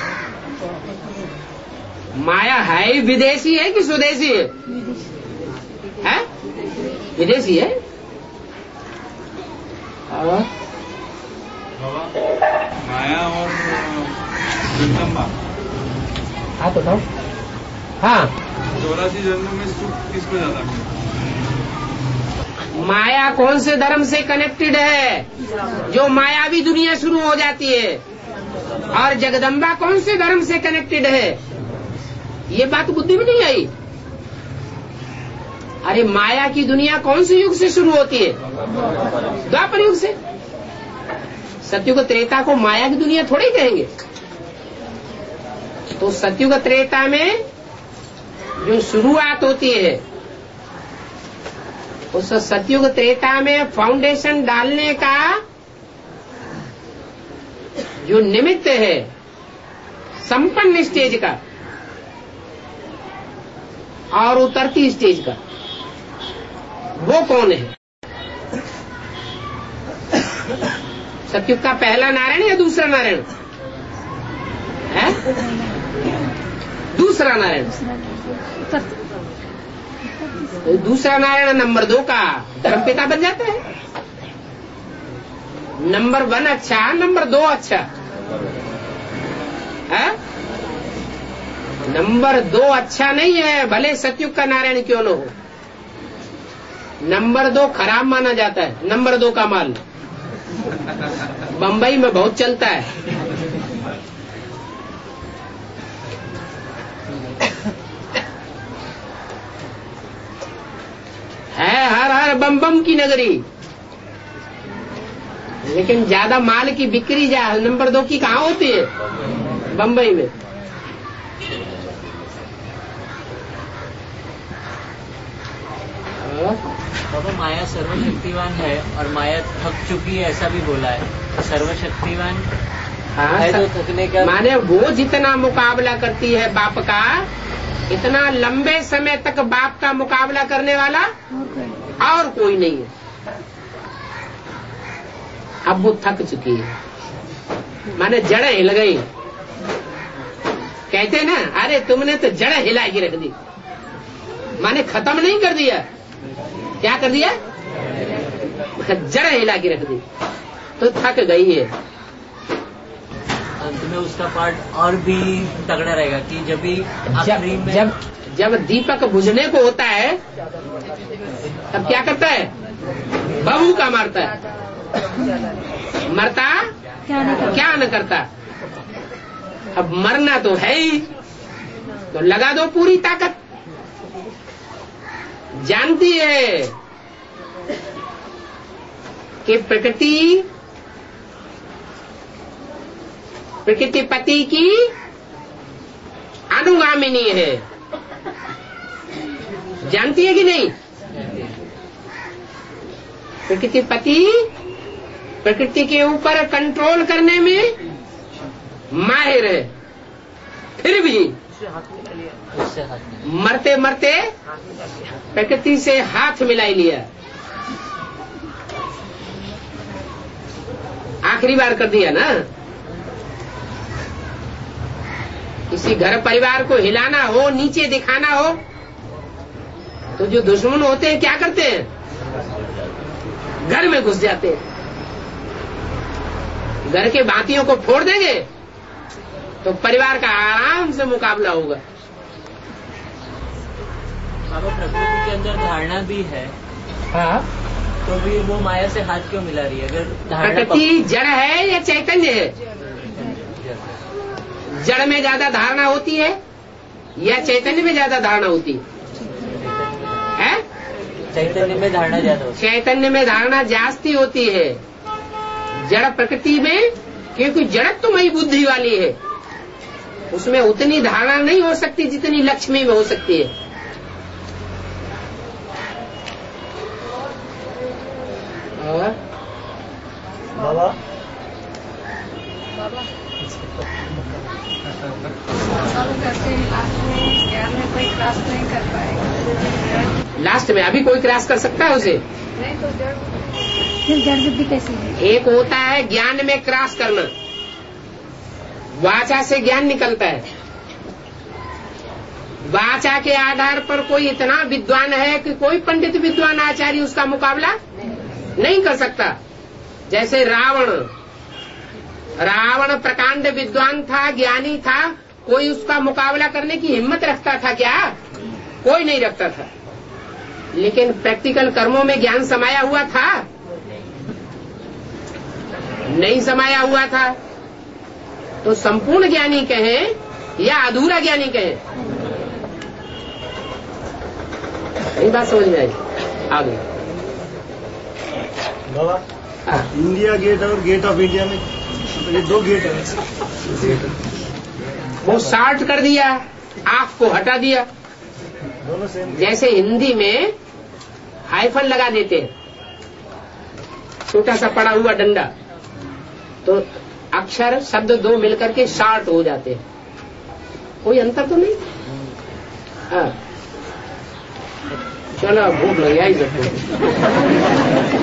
[SPEAKER 1] माया है विदेशी है कि स्वदेशी है? है विदेशी है। और
[SPEAKER 7] माया और जगदम्बा,
[SPEAKER 1] हाँ तो हाँ
[SPEAKER 7] चौरासी जन्मों में सुख किसको ज्यादा मिला?
[SPEAKER 1] माया कौन से धर्म से कनेक्टेड है? जो मायावी दुनिया शुरू हो जाती है। और जगदम्बा कौन से धर्म से कनेक्टेड है? ये बात बुद्धि में नहीं आई। अरे माया की दुनिया कौन से युग से शुरू होती है? द्वापर युग से। सतयुग त्रेता को माया की दुनिया थोड़ी कहेंगे। तो सतयुग त्रेता में जो शुरुआत होती है, उस सतयुग त्रेता में फाउंडेशन डालने का जो निमित्त है संपन्न स्टेज का और उतरती स्टेज का, वो कौन है? सतयुग का पहला नारायण या दूसरा नारायण है? दूसरा नारायण। तो दूसरा नारायण नंबर दो का धर्मपिता बन जाता है। नंबर वन अच्छा, नंबर दो अच्छा है? नंबर दो अच्छा नहीं है, भले सतयुग का नारायण क्यों न हो। नंबर दो खराब माना जाता है। नंबर दो का माल बंबई में बहुत चलता है। है हर हर बम बम की नगरी, लेकिन ज्यादा माल की बिक्री जा नंबर दो की कहाँ होती है? बंबई में।
[SPEAKER 6] बाबा माया सर्वशक्तिवान है और माया थक चुकी है, ऐसा भी बोला है। सर्वशक्तिवान
[SPEAKER 1] हाँ,
[SPEAKER 6] है तो थकने का
[SPEAKER 1] माने वो जितना मुकाबला करती है बाप का, इतना लंबे समय तक बाप का मुकाबला करने वाला और कोई नहीं है। अब वो थक चुकी है, माने जड़ हिल गई। कहते ना, अरे तुमने तो जड़ हिला के रख दी, माने खत्म नहीं कर दिया। क्या कर दिया? जड़ हिला के रख दी, तो थक गई है।
[SPEAKER 6] अंत में उसका पार्ट और भी तगड़ा रहेगा कि जब भी आखिरी में
[SPEAKER 1] जब जब दीपक बुझने को होता है, तब क्या करता है? बबू का मारता है। मरता क्या न करता। अब मरना तो है ही, तो लगा दो पूरी ताकत। जानती है कि प्रकृति प्रकृति पति की अनुगामिनी है। जानती है कि नहीं? प्रकृति पति प्रकृति के ऊपर कंट्रोल करने में माहिर है, फिर भी मरते मरते प्रकृति से हाथ मिलाई लिया। आखिरी बार कर दिया ना। किसी घर परिवार को हिलाना हो, नीचे दिखाना हो, तो जो दुश्मन होते हैं क्या करते हैं? घर में घुस जाते हैं। घर के बातियों को फोड़ देंगे तो परिवार का आराम से मुकाबला होगा।
[SPEAKER 6] बाबा प्रकृति के अंदर धारणा भी है,
[SPEAKER 1] हाँ,
[SPEAKER 6] तो भी वो माया से हाथ क्यों मिला रही है? अगर
[SPEAKER 1] प्रकृति जड़ है या चैतन्य है? जड़ में ज्यादा धारणा होती है या चैतन्य में ज्यादा धारणा होती है?
[SPEAKER 6] चैतन्य में धारणा ज्यादा होती है।
[SPEAKER 1] चैतन्य में धारणा जास्ती होती है। जड़ प्रकृति में, क्योंकि जड़त्वमयी बुद्धि वाली है, उसमें उतनी धारणा नहीं हो सकती जितनी लक्ष्मी में हो सकती है। और
[SPEAKER 6] बाबा
[SPEAKER 2] करते हैं, लास्ट में ज्ञान में कोई क्रॉस नहीं कर पाएगा।
[SPEAKER 1] लास्ट में अभी कोई क्रॉस कर सकता है उसे?
[SPEAKER 2] नहीं तो जड़ फिर जड़ बुद्धि कैसी है?
[SPEAKER 1] एक होता है ज्ञान में क्रॉस करना, वाचा से ज्ञान निकलता है। वाचा के आधार पर कोई इतना विद्वान है कि कोई पंडित विद्वान आचार्य उसका मुकाबला नहीं कर सकता। जैसे रावण रावण प्रकांड विद्वान था, ज्ञानी था, कोई उसका मुकाबला करने की हिम्मत रखता था क्या? कोई नहीं रखता था। लेकिन प्रैक्टिकल कर्मों में ज्ञान समाया हुआ था? नहीं समाया हुआ था। तो संपूर्ण ज्ञानी कहें या अधूरा ज्ञानी कहें? यही बात समझ में आई। आगे
[SPEAKER 4] बाबा,
[SPEAKER 1] हाँ।
[SPEAKER 4] इंडिया गेट और गेट ऑफ इंडिया में तो ये दो गेट है।
[SPEAKER 1] वो शार्ट कर दिया, आंख को हटा दिया।
[SPEAKER 4] दोनों सेम।
[SPEAKER 1] जैसे हिंदी में हाइफन लगा देते हैं, छोटा सा पड़ा हुआ डंडा, तो अक्षर शब्द दो मिलकर के शार्ट हो जाते हैं। कोई अंतर तो नहीं। हाँ, चलो भूख लग गया ही सबको।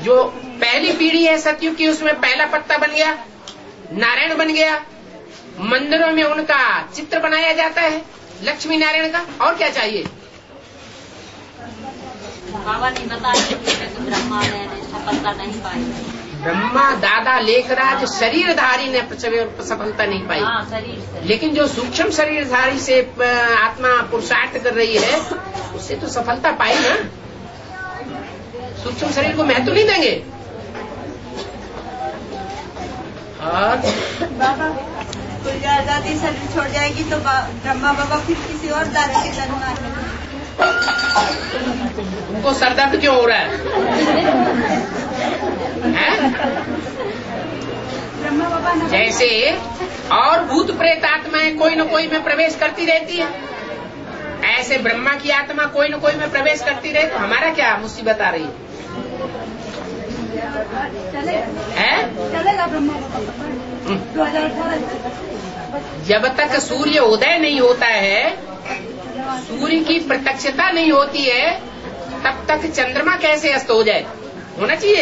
[SPEAKER 1] जो पहली पीढ़ी है सतयुग की, उसमें पहला पत्ता बन गया, नारायण बन गया। मंदिरों में उनका चित्र बनाया जाता है, लक्ष्मी नारायण का। और क्या चाहिए?
[SPEAKER 8] बाबा ने बताया कि ब्रह्मा ने सफलता नहीं पाई।
[SPEAKER 1] ब्रह्मा दादा लेखराज शरीरधारी ने सफलता नहीं पाई।
[SPEAKER 8] हाँ, शरीर से।
[SPEAKER 1] लेकिन जो सूक्ष्म शरीरधारी से आत्मा पुरुषार्थ कर रही है, उससे तो सफलता पाई ना। सूक्ष्म शरीर को महत्व नहीं देंगे। और
[SPEAKER 2] बाबा कोई आजादी शरीर छोड़ जाएगी तो ब्रह्मा बाबा फिर किसी और दादा के जन्म आएंगे।
[SPEAKER 1] उनको सरदर्द क्यों हो रहा है? हैं?
[SPEAKER 2] ब्रह्मा बाबा
[SPEAKER 1] जैसे और भूत प्रेत आत्माएं कोई न कोई में प्रवेश करती रहती है, ऐसे ब्रह्मा की आत्मा कोई न कोई में प्रवेश करती रहे तो हमारा क्या मुसीबत आ रही है? है?
[SPEAKER 2] चलेगा ब्रह्मा बाबा दो हजार अठारह।
[SPEAKER 1] जब तक सूर्य उदय नहीं होता है, सूर्य की प्रत्यक्षता नहीं होती है, तब तक चंद्रमा कैसे अस्त हो जाए? होना चाहिए।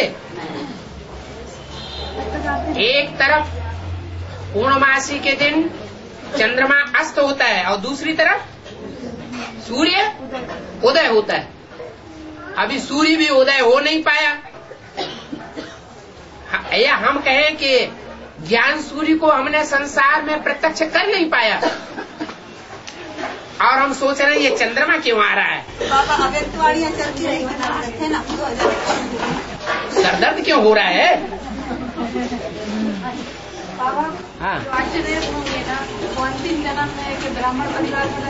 [SPEAKER 1] एक तरफ पूर्णमासी के दिन चंद्रमा अस्त होता है और दूसरी तरफ सूर्य उदय होता है। अभी सूर्य भी उदय हो नहीं पाया, या हम कहें कि ज्ञान सूर्य को हमने संसार में प्रत्यक्ष कर नहीं पाया, और हम सोच रहे हैं ये चंद्रमा क्यों आ रहा है?
[SPEAKER 2] बाबा अव्यक्तवाणियां चलती रही थे ना,
[SPEAKER 1] सरदर्द क्यों हो रहा है?
[SPEAKER 2] बाबा
[SPEAKER 1] हाँ,
[SPEAKER 2] आश्चर्य होंगे ना, वो अंतिम जन्म में कि ब्राह्मण परिवार में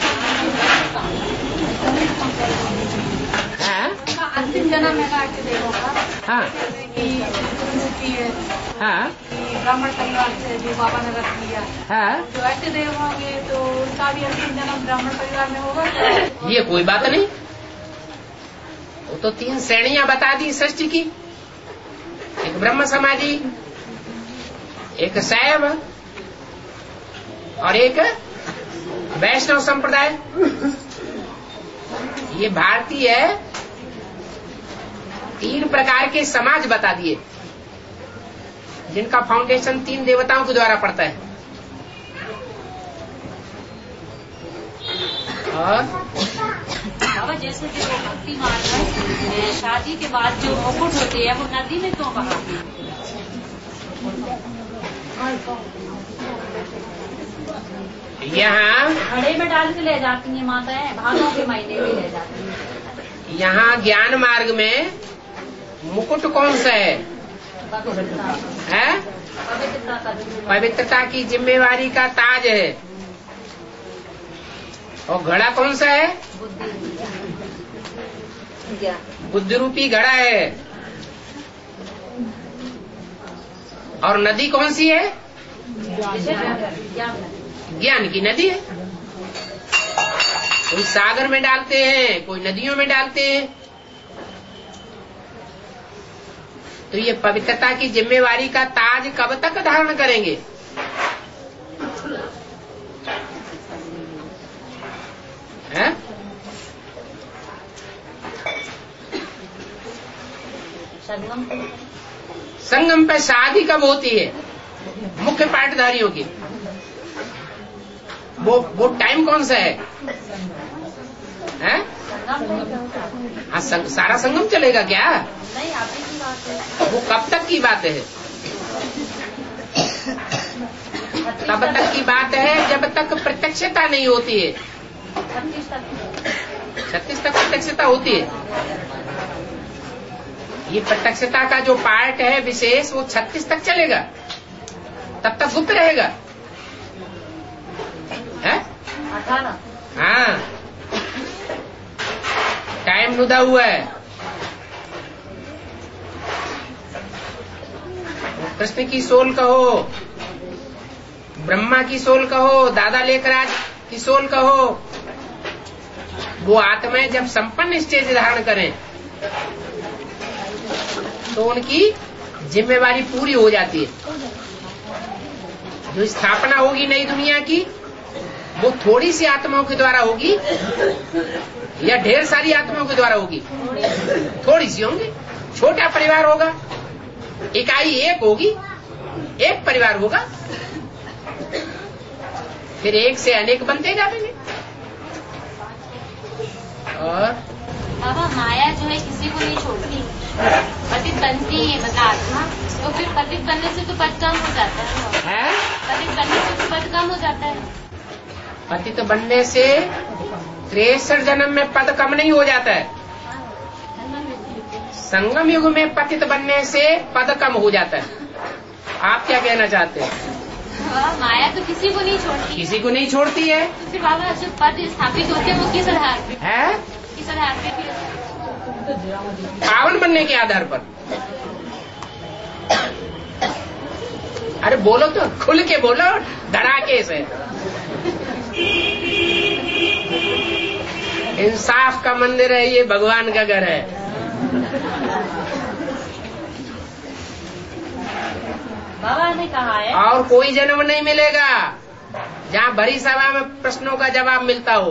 [SPEAKER 1] हाँ,
[SPEAKER 2] अंतिम जन्म है ना कि देवों का।
[SPEAKER 1] हाँ,
[SPEAKER 2] की है
[SPEAKER 1] हाँ,
[SPEAKER 2] ब्राह्मण परिवार से जो बाबा ने रख लिया।
[SPEAKER 1] हाँ,
[SPEAKER 2] जो ऐसे देव होंगे तो उनका भी अंतिम जन्म ब्राह्मण परिवार में होगा।
[SPEAKER 1] ये कोई बात नहीं। वो तो तीन श्रेणियां बता दी सृष्टि की, एक ब्रह्म समाधि, एक शैव और एक वैष्णव संप्रदाय। ये भारतीय तीन प्रकार के समाज बता दिए, जिनका फाउंडेशन तीन देवताओं के द्वारा पड़ता है। और
[SPEAKER 8] बाबा जैसे कि वो भक्ति मार्ग में शादी के बाद जो मुकुट होती है वो नदी में क्यों बहाती है?
[SPEAKER 1] यहाँ
[SPEAKER 8] घड़े में डाल के ले जाती है माताएं, भादों के महीने में ले जाती है।
[SPEAKER 1] यहाँ ज्ञान मार्ग में मुकुट कौन सा है? है? पवित्रता की जिम्मेवारी का ताज है। और घड़ा कौन सा है? बुद्धि रूपी घड़ा है। और नदी कौन सी है? ज्ञान की नदी है। कोई सागर में डालते हैं, कोई नदियों में डालते हैं। तो ये पवित्रता की जिम्मेवारी का ताज कब तक धारण करेंगे? है?
[SPEAKER 8] संगम
[SPEAKER 1] संगम पे शादी कब होती है? मुख्य पाठधारियों की। वो वो टाइम कौन सा है? हैं? हाँ, संग, सारा संगम चलेगा क्या?
[SPEAKER 8] नहीं, आगे की बात है।
[SPEAKER 1] वो कब तक की बात है? तब तक की बात है जब तक प्रत्यक्षता नहीं होती है।
[SPEAKER 8] छत्तीस तक
[SPEAKER 1] छत्तीस तक प्रत्यक्षता होती है। ये प्रत्यक्षता का जो पार्ट है विशेष, वो छत्तीस तक चलेगा, तब तक गुप्त रहेगा। है?
[SPEAKER 8] अठारह
[SPEAKER 1] हाँ, टाइम नुदा हुआ है। कृष्ण की सोल कहो, ब्रह्मा की सोल कहो, दादा लेखराज की सोल कहो, वो आत्माएं जब संपन्न स्टेज धारण करें तो उनकी जिम्मेवारी पूरी हो जाती है। जो स्थापना होगी नई दुनिया की, वो थोड़ी सी आत्माओं के द्वारा होगी या ढेर सारी आत्माओं के द्वारा होगी? थोड़ी सी होंगी। छोटा परिवार होगा, इकाई एक होगी, एक परिवार होगा, फिर एक से अनेक बनते जाएंगे। और
[SPEAKER 8] बाबा माया जो है किसी को नहीं छोड़ती, पतित बनती है बता आत्मा, तो फिर पतित बनने से तो पद कम हो जाता है,
[SPEAKER 1] है?
[SPEAKER 8] पतित बनने से तो पद कम हो जाता है।
[SPEAKER 1] पतित बनने से त्रेसठ जन्म में पद कम नहीं हो जाता है, संगम युग में पतित बनने से पद कम हो जाता है। आप क्या कहना चाहते हैं?
[SPEAKER 8] माया तो किसी को नहीं छोड़ती,
[SPEAKER 1] किसी को नहीं छोड़ती है।
[SPEAKER 8] तो फिर बाबा जो पद स्थापित होते हैं वो किस आधार पे
[SPEAKER 1] है?
[SPEAKER 8] किस आधार पे?
[SPEAKER 1] पावन बनने के आधार पर। अरे बोलो तो, खुल के बोलो, धड़ाके से। इंसाफ का मंदिर है ये, भगवान का घर है।
[SPEAKER 8] बाबा ने कहा है
[SPEAKER 1] और कोई जन्म नहीं मिलेगा जहाँ भरी सभा में प्रश्नों का जवाब मिलता हो।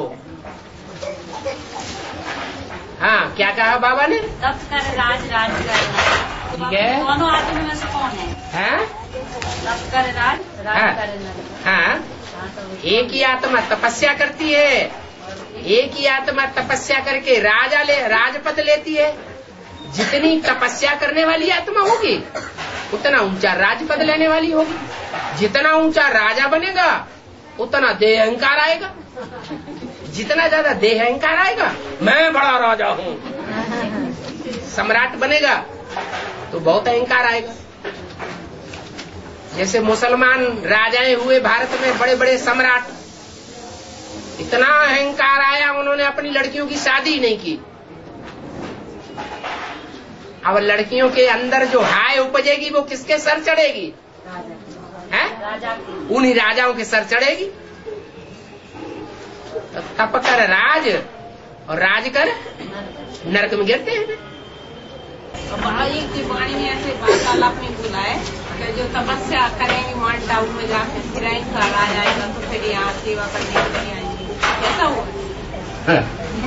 [SPEAKER 1] हाँ, क्या कहा बाबा ने?
[SPEAKER 8] तप कर राज राज कर।
[SPEAKER 1] ठीक है।
[SPEAKER 8] दोनों आत्मा में से कौन है?
[SPEAKER 1] हैं?
[SPEAKER 8] तप कर राज राज
[SPEAKER 1] हाँ।
[SPEAKER 8] कर।
[SPEAKER 1] हाँ, एक ही आत्मा तपस्या करती है, एक ही आत्मा तपस्या करके राजा ले राजपद लेती है। जितनी तपस्या करने वाली आत्मा होगी उतना ऊंचा राजपद लेने वाली होगी। जितना ऊंचा राजा बनेगा उतना देह अहंकार आएगा। जितना ज्यादा देह अहंकार आएगा, मैं बड़ा राजा हूँ, सम्राट बनेगा तो बहुत अहंकार आएगा। जैसे मुसलमान राजाएं हुए भारत में, बड़े बड़े सम्राट, इतना अहंकार आया उन्होंने अपनी लड़कियों की शादी नहीं की। अब लड़कियों के अंदर जो हाय उपजेगी वो किसके सर चढ़ेगी? हैं? उन्हीं राजाओं के सर चढ़ेगी। तो तप कर राज और राज कर नरक में गिरते हैं।
[SPEAKER 2] एक की वाणी ने ऐसे वार्तालाप में बोला है कि जो तपस्या करेंगे माउंट टाउन में जाकर फिर इनका राज आएगा तो फिर यहाँ सेवा करने के लिए आएंगे, ऐसा हुआ।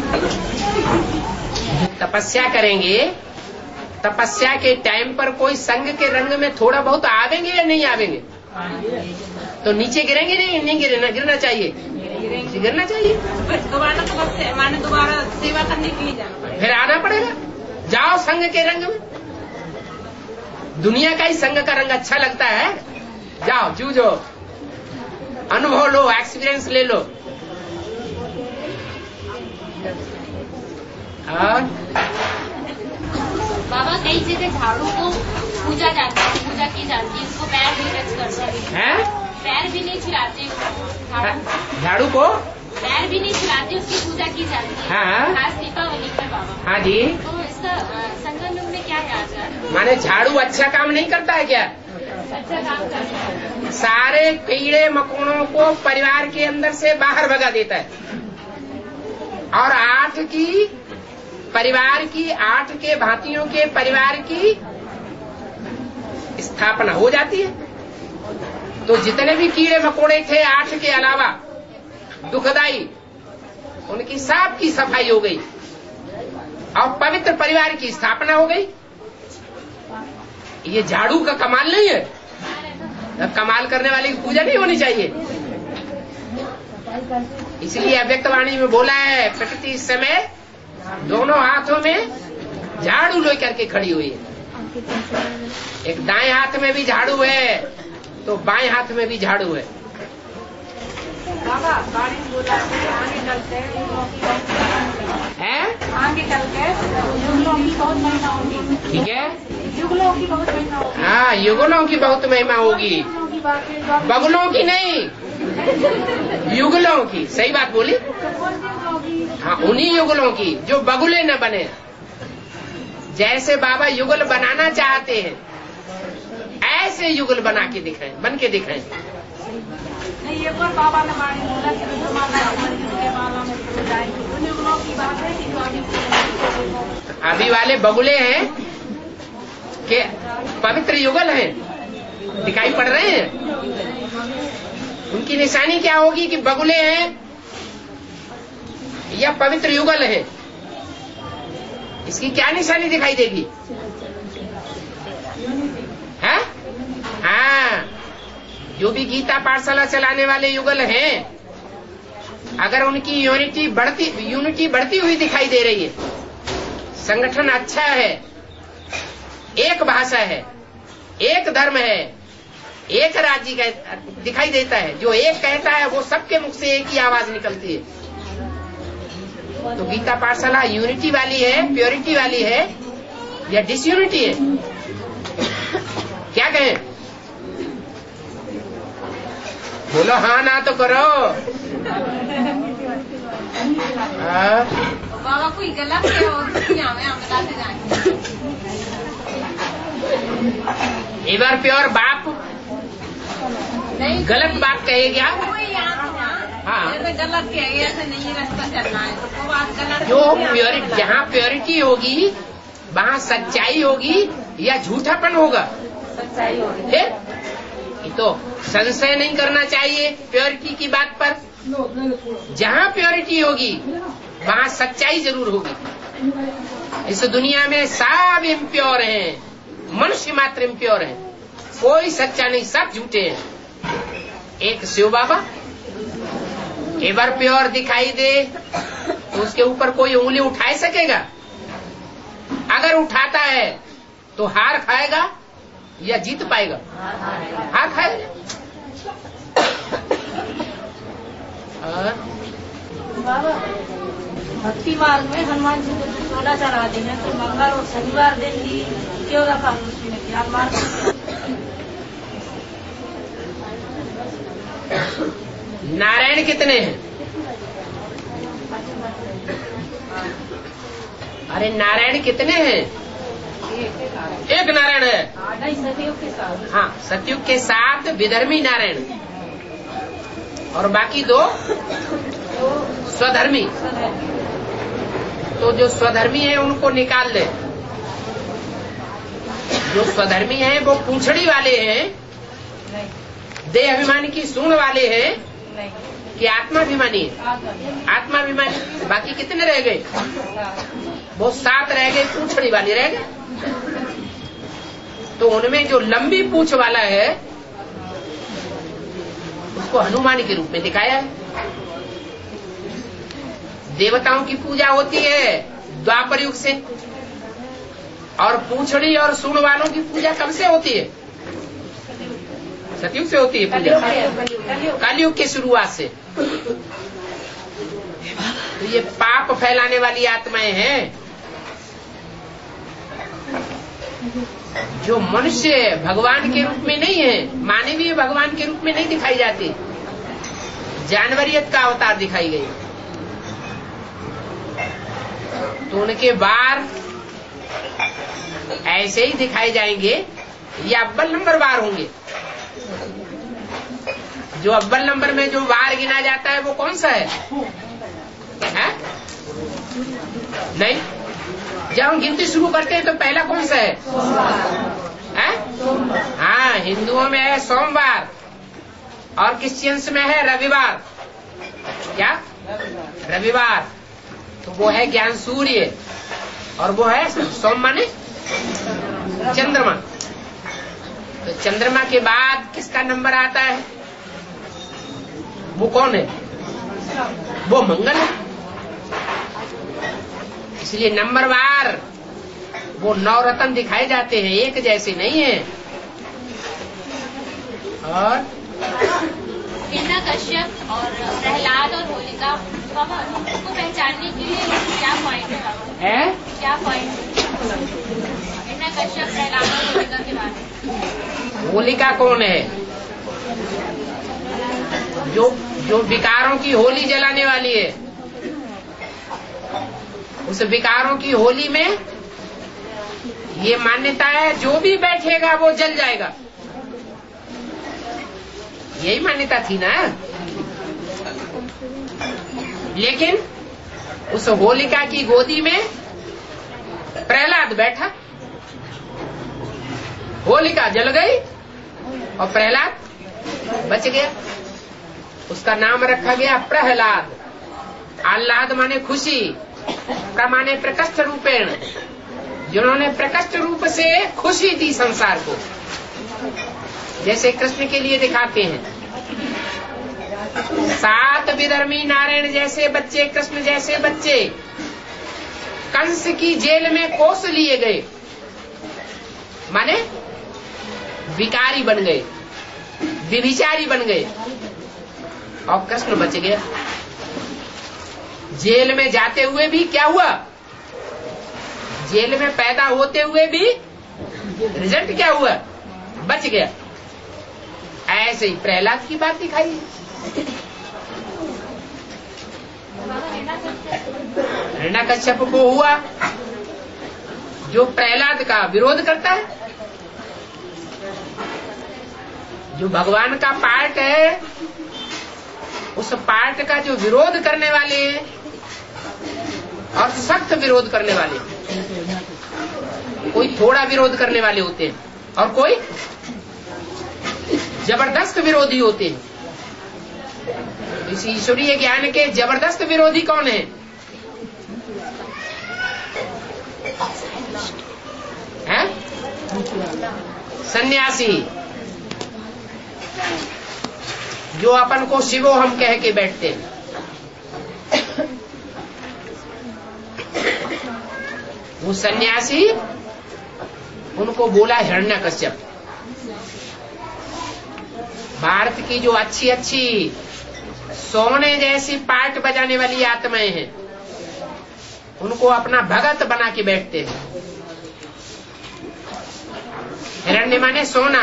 [SPEAKER 1] तपस्या करेंगे, तपस्या के टाइम पर कोई संग के रंग में थोड़ा बहुत आवेंगे या नहीं आवेंगे? तो नीचे गिरेंगे नहीं? नहीं गिरना, गिरना चाहिए, गिरना चाहिए।
[SPEAKER 2] दोबारा तपस्या माने दोबारा सेवा करने के लिए जाना पड़ेगा,
[SPEAKER 1] फिर आना पड़ेगा। जाओ संग के रंग में। दुनिया का ही संग का रंग अच्छा लगता है, जाओ जूझो, अनुभव लो, एक्सपीरियंस ले लो। और
[SPEAKER 8] बाबा कई जगह झाड़ू को पूजा जाती है, पूजा की जाती है, उसको पैर भी टच करते हैं, पैर भी नहीं छिलाते झाड़ू
[SPEAKER 1] झाड़ू को
[SPEAKER 8] पैर भी नहीं छिलाते, उसकी पूजा की जाती है।
[SPEAKER 1] हाँ।
[SPEAKER 8] खास दीपावली पर बाबा।
[SPEAKER 1] हाँ जी।
[SPEAKER 8] तो इसका संगम युग में क्या है आचार?
[SPEAKER 1] माने झाड़ू अच्छा काम नहीं करता है क्या?
[SPEAKER 8] अच्छा काम करता है।
[SPEAKER 1] सारे कीड़े मकोड़ों को परिवार के अंदर से बाहर भगा देता है, और आठ की परिवार की आठ के भांतियों के परिवार की स्थापना हो जाती है। तो जितने भी कीड़े मकोड़े थे आठ के अलावा दुखदाई, उनकी सब की सफाई हो गई और पवित्र परिवार की स्थापना हो गई। ये झाड़ू का कमाल नहीं है? कमाल करने वाले की पूजा नहीं होनी चाहिए। इसलिए अव्यक्त वाणी में बोला है, प्रकृति इस समय दोनों हाथों में झाड़ू ले करके खड़ी हुई है। एक दाएं हाथ में भी झाड़ू है तो बाएं हाथ में भी झाड़ू है।
[SPEAKER 2] बाबा गाड़ी बोला आगे चलते
[SPEAKER 1] हैं,
[SPEAKER 2] आगे चलते युगलों की बहुत महिमा होगी।
[SPEAKER 1] ठीक है,
[SPEAKER 2] युगलों की बहुत महिमा होगी।
[SPEAKER 1] हाँ, युगलों की बहुत महिमा होगी, बगलों की नहीं, युगलों की। सही बात बोली। हाँ, उन्हीं युगलों की जो बगुले न बने। जैसे बाबा युगल बनाना चाहते हैं ऐसे युगल बना के दिखाएं, बन के दिखाएं।
[SPEAKER 2] नहीं, एक बार बाबा ने वाणी बोला कि के बाला में तो जाएंगे, उन युगलों की बात है कि तो
[SPEAKER 1] अभी वाले बगुले हैं कि पवित्र युगल हैं, दिखाई पड़ रहे हैं। उनकी निशानी क्या होगी कि बगुले हैं या पवित्र युगल है? इसकी क्या निशानी दिखाई देगी? जो भी गीता पाठशाला चलाने वाले युगल हैं, अगर उनकी यूनिटी बढ़ती यूनिटी बढ़ती हुई दिखाई दे रही है, संगठन अच्छा है, एक भाषा है, एक धर्म है, एक राज्य का दिखाई देता है, जो एक कहता है वो सबके मुख से एक ही आवाज निकलती है, तो गीता पाठशाला यूनिटी वाली है, प्योरिटी वाली है या डिसयूनिटी है? क्या कहें? बोलो हाँ ना तो करो। आ?
[SPEAKER 2] बाबा कोई गलत है और हम बताते जाएंगे।
[SPEAKER 1] एक बार प्योर बाप नहीं गलत बात कहे क्या? हाँ,
[SPEAKER 2] गलत कहे, ऐसे नहीं रास्ता चलना है, तो वो बात गलत।
[SPEAKER 1] जो प्योरिटी, जहाँ प्योरिटी होगी वहाँ सच्चाई होगी या झूठापन होगा?
[SPEAKER 2] सच्चाई होगी।
[SPEAKER 1] ये तो संशय नहीं करना चाहिए प्योरिटी की बात पर। जहाँ प्योरिटी होगी वहाँ सच्चाई जरूर होगी। इस दुनिया में सब इम्प्योर हैं, मनुष्य मात्र इम्प्योर है, कोई सच्चा नहीं, सब झूठे हैं। एक शिव बाबा एक बार प्योर दिखाई दे तो उसके ऊपर कोई उंगली उठा सकेगा? अगर उठाता है तो हार खाएगा या जीत पाएगा? हार खाएगा। और
[SPEAKER 9] बाबा भक्ति मार्ग में हनुमान जी को चोला चढ़ाते हैं, तो मंगल और शनिवार दिन ही क्यों रखा उसमें? क्या मार्ग?
[SPEAKER 1] नारायण कितने हैं? अरे नारायण कितने हैं? एक नारायण है।
[SPEAKER 9] सतयुग के साथ।
[SPEAKER 1] हाँ, सतयुग के साथ विधर्मी नारायण और बाकी दो स्वधर्मी। तो जो स्वधर्मी है उनको निकाल दे। जो स्वधर्मी है वो पूंछड़ी वाले हैं, देह अभिमानी की सूंड वाले हैं कि आत्माभिमानी है? आत्माभिमानी। बाकी कितने रह गए? वो सात रह गए, पूंछड़ी वाली रह गए। तो उनमें जो लंबी पूंछ वाला है उसको हनुमान के रूप में दिखाया है। देवताओं की पूजा होती है द्वापर युग से, और पूंछड़ी और सूंड वालों की पूजा कब से होती है? सतयुग से होती है पूजा, कलयुग की शुरुआत से। तो ये पाप फैलाने वाली आत्माएं हैं। जो मनुष्य भगवान के रूप में नहीं है, मानवीय भगवान के रूप में नहीं दिखाई जाती, जानवरियत का अवतार दिखाई गई, तो उनके बार ऐसे ही दिखाए जाएंगे या अव्वल नंबर बार होंगे। जो अव्वल नंबर में जो बार गिना जाता है वो कौन सा है, है? नहीं, जब हम गिनती शुरू करते हैं तो पहला कौन सा है? है? हाँ, हिंदुओं में है सोमवार और क्रिश्चियंस में है रविवार। क्या? रविवार। तो वो है ज्ञान सूर्य और वो है सोम माने चंद्रमा। तो चंद्रमा के बाद किसका नंबर आता है? वो कौन है? वो मंगल है। इसलिए नंबरवार वो नौ रत्न दिखाए जाते हैं, एक जैसे नहीं है। और
[SPEAKER 8] हिरण्यकश्यप और प्रहलाद और होलिका को पहचानने के लिए क्या पॉइंट है?
[SPEAKER 1] है?
[SPEAKER 8] क्या पॉइंट? हिरण्यकश्यप, प्रहलाद और होलिका के बारे में।
[SPEAKER 1] होलिका कौन है? जो जो विकारों की होली जलाने वाली है। उस विकारों की होली में ये मान्यता है जो भी बैठेगा वो जल जाएगा। यही मान्यता थी ना। लेकिन उस होलिका की गोदी में प्रहलाद बैठा, होलिका जल गई और प्रहलाद बच गया। उसका नाम रखा गया प्रहलाद। आह्लाद माने खुशी, प्रमाने प्रकष्ट रूपेण, जिन्होंने प्रकष्ट रूप से खुशी दी संसार को। जैसे कृष्ण के लिए दिखाते हैं। सात विधर्मी नारायण जैसे बच्चे, कृष्ण जैसे बच्चे कंस की जेल में कोस लिए गए, माने भिखारी बन गए, व्यभिचारी बन गए, और कृष्ण बच गया। जेल में जाते हुए भी क्या हुआ, जेल में पैदा होते हुए भी रिजल्ट क्या हुआ, बच गया। ऐसे ही प्रहलाद की बात दिखाई है। हिरण्यकश्यप को हुआ जो प्रहलाद का विरोध करता है, जो भगवान का पार्ट है, उस पार्ट का जो विरोध करने वाले हैं और सख्त विरोध करने वाले, कोई थोड़ा विरोध करने वाले होते हैं और कोई जबरदस्त विरोधी होते हैं। इस ईश्वरीय ज्ञान के जबरदस्त विरोधी कौन है? हैं? सन्यासी, जो अपन को शिवो हम कह के बैठते हैं। वो सन्यासी, उनको बोला हिरण्यकश्यप। भारत की जो अच्छी अच्छी सोने जैसी पार्ट बजाने वाली आत्माएं हैं, उनको अपना भगत बना के बैठते हैं। हिरण्य माने सोना,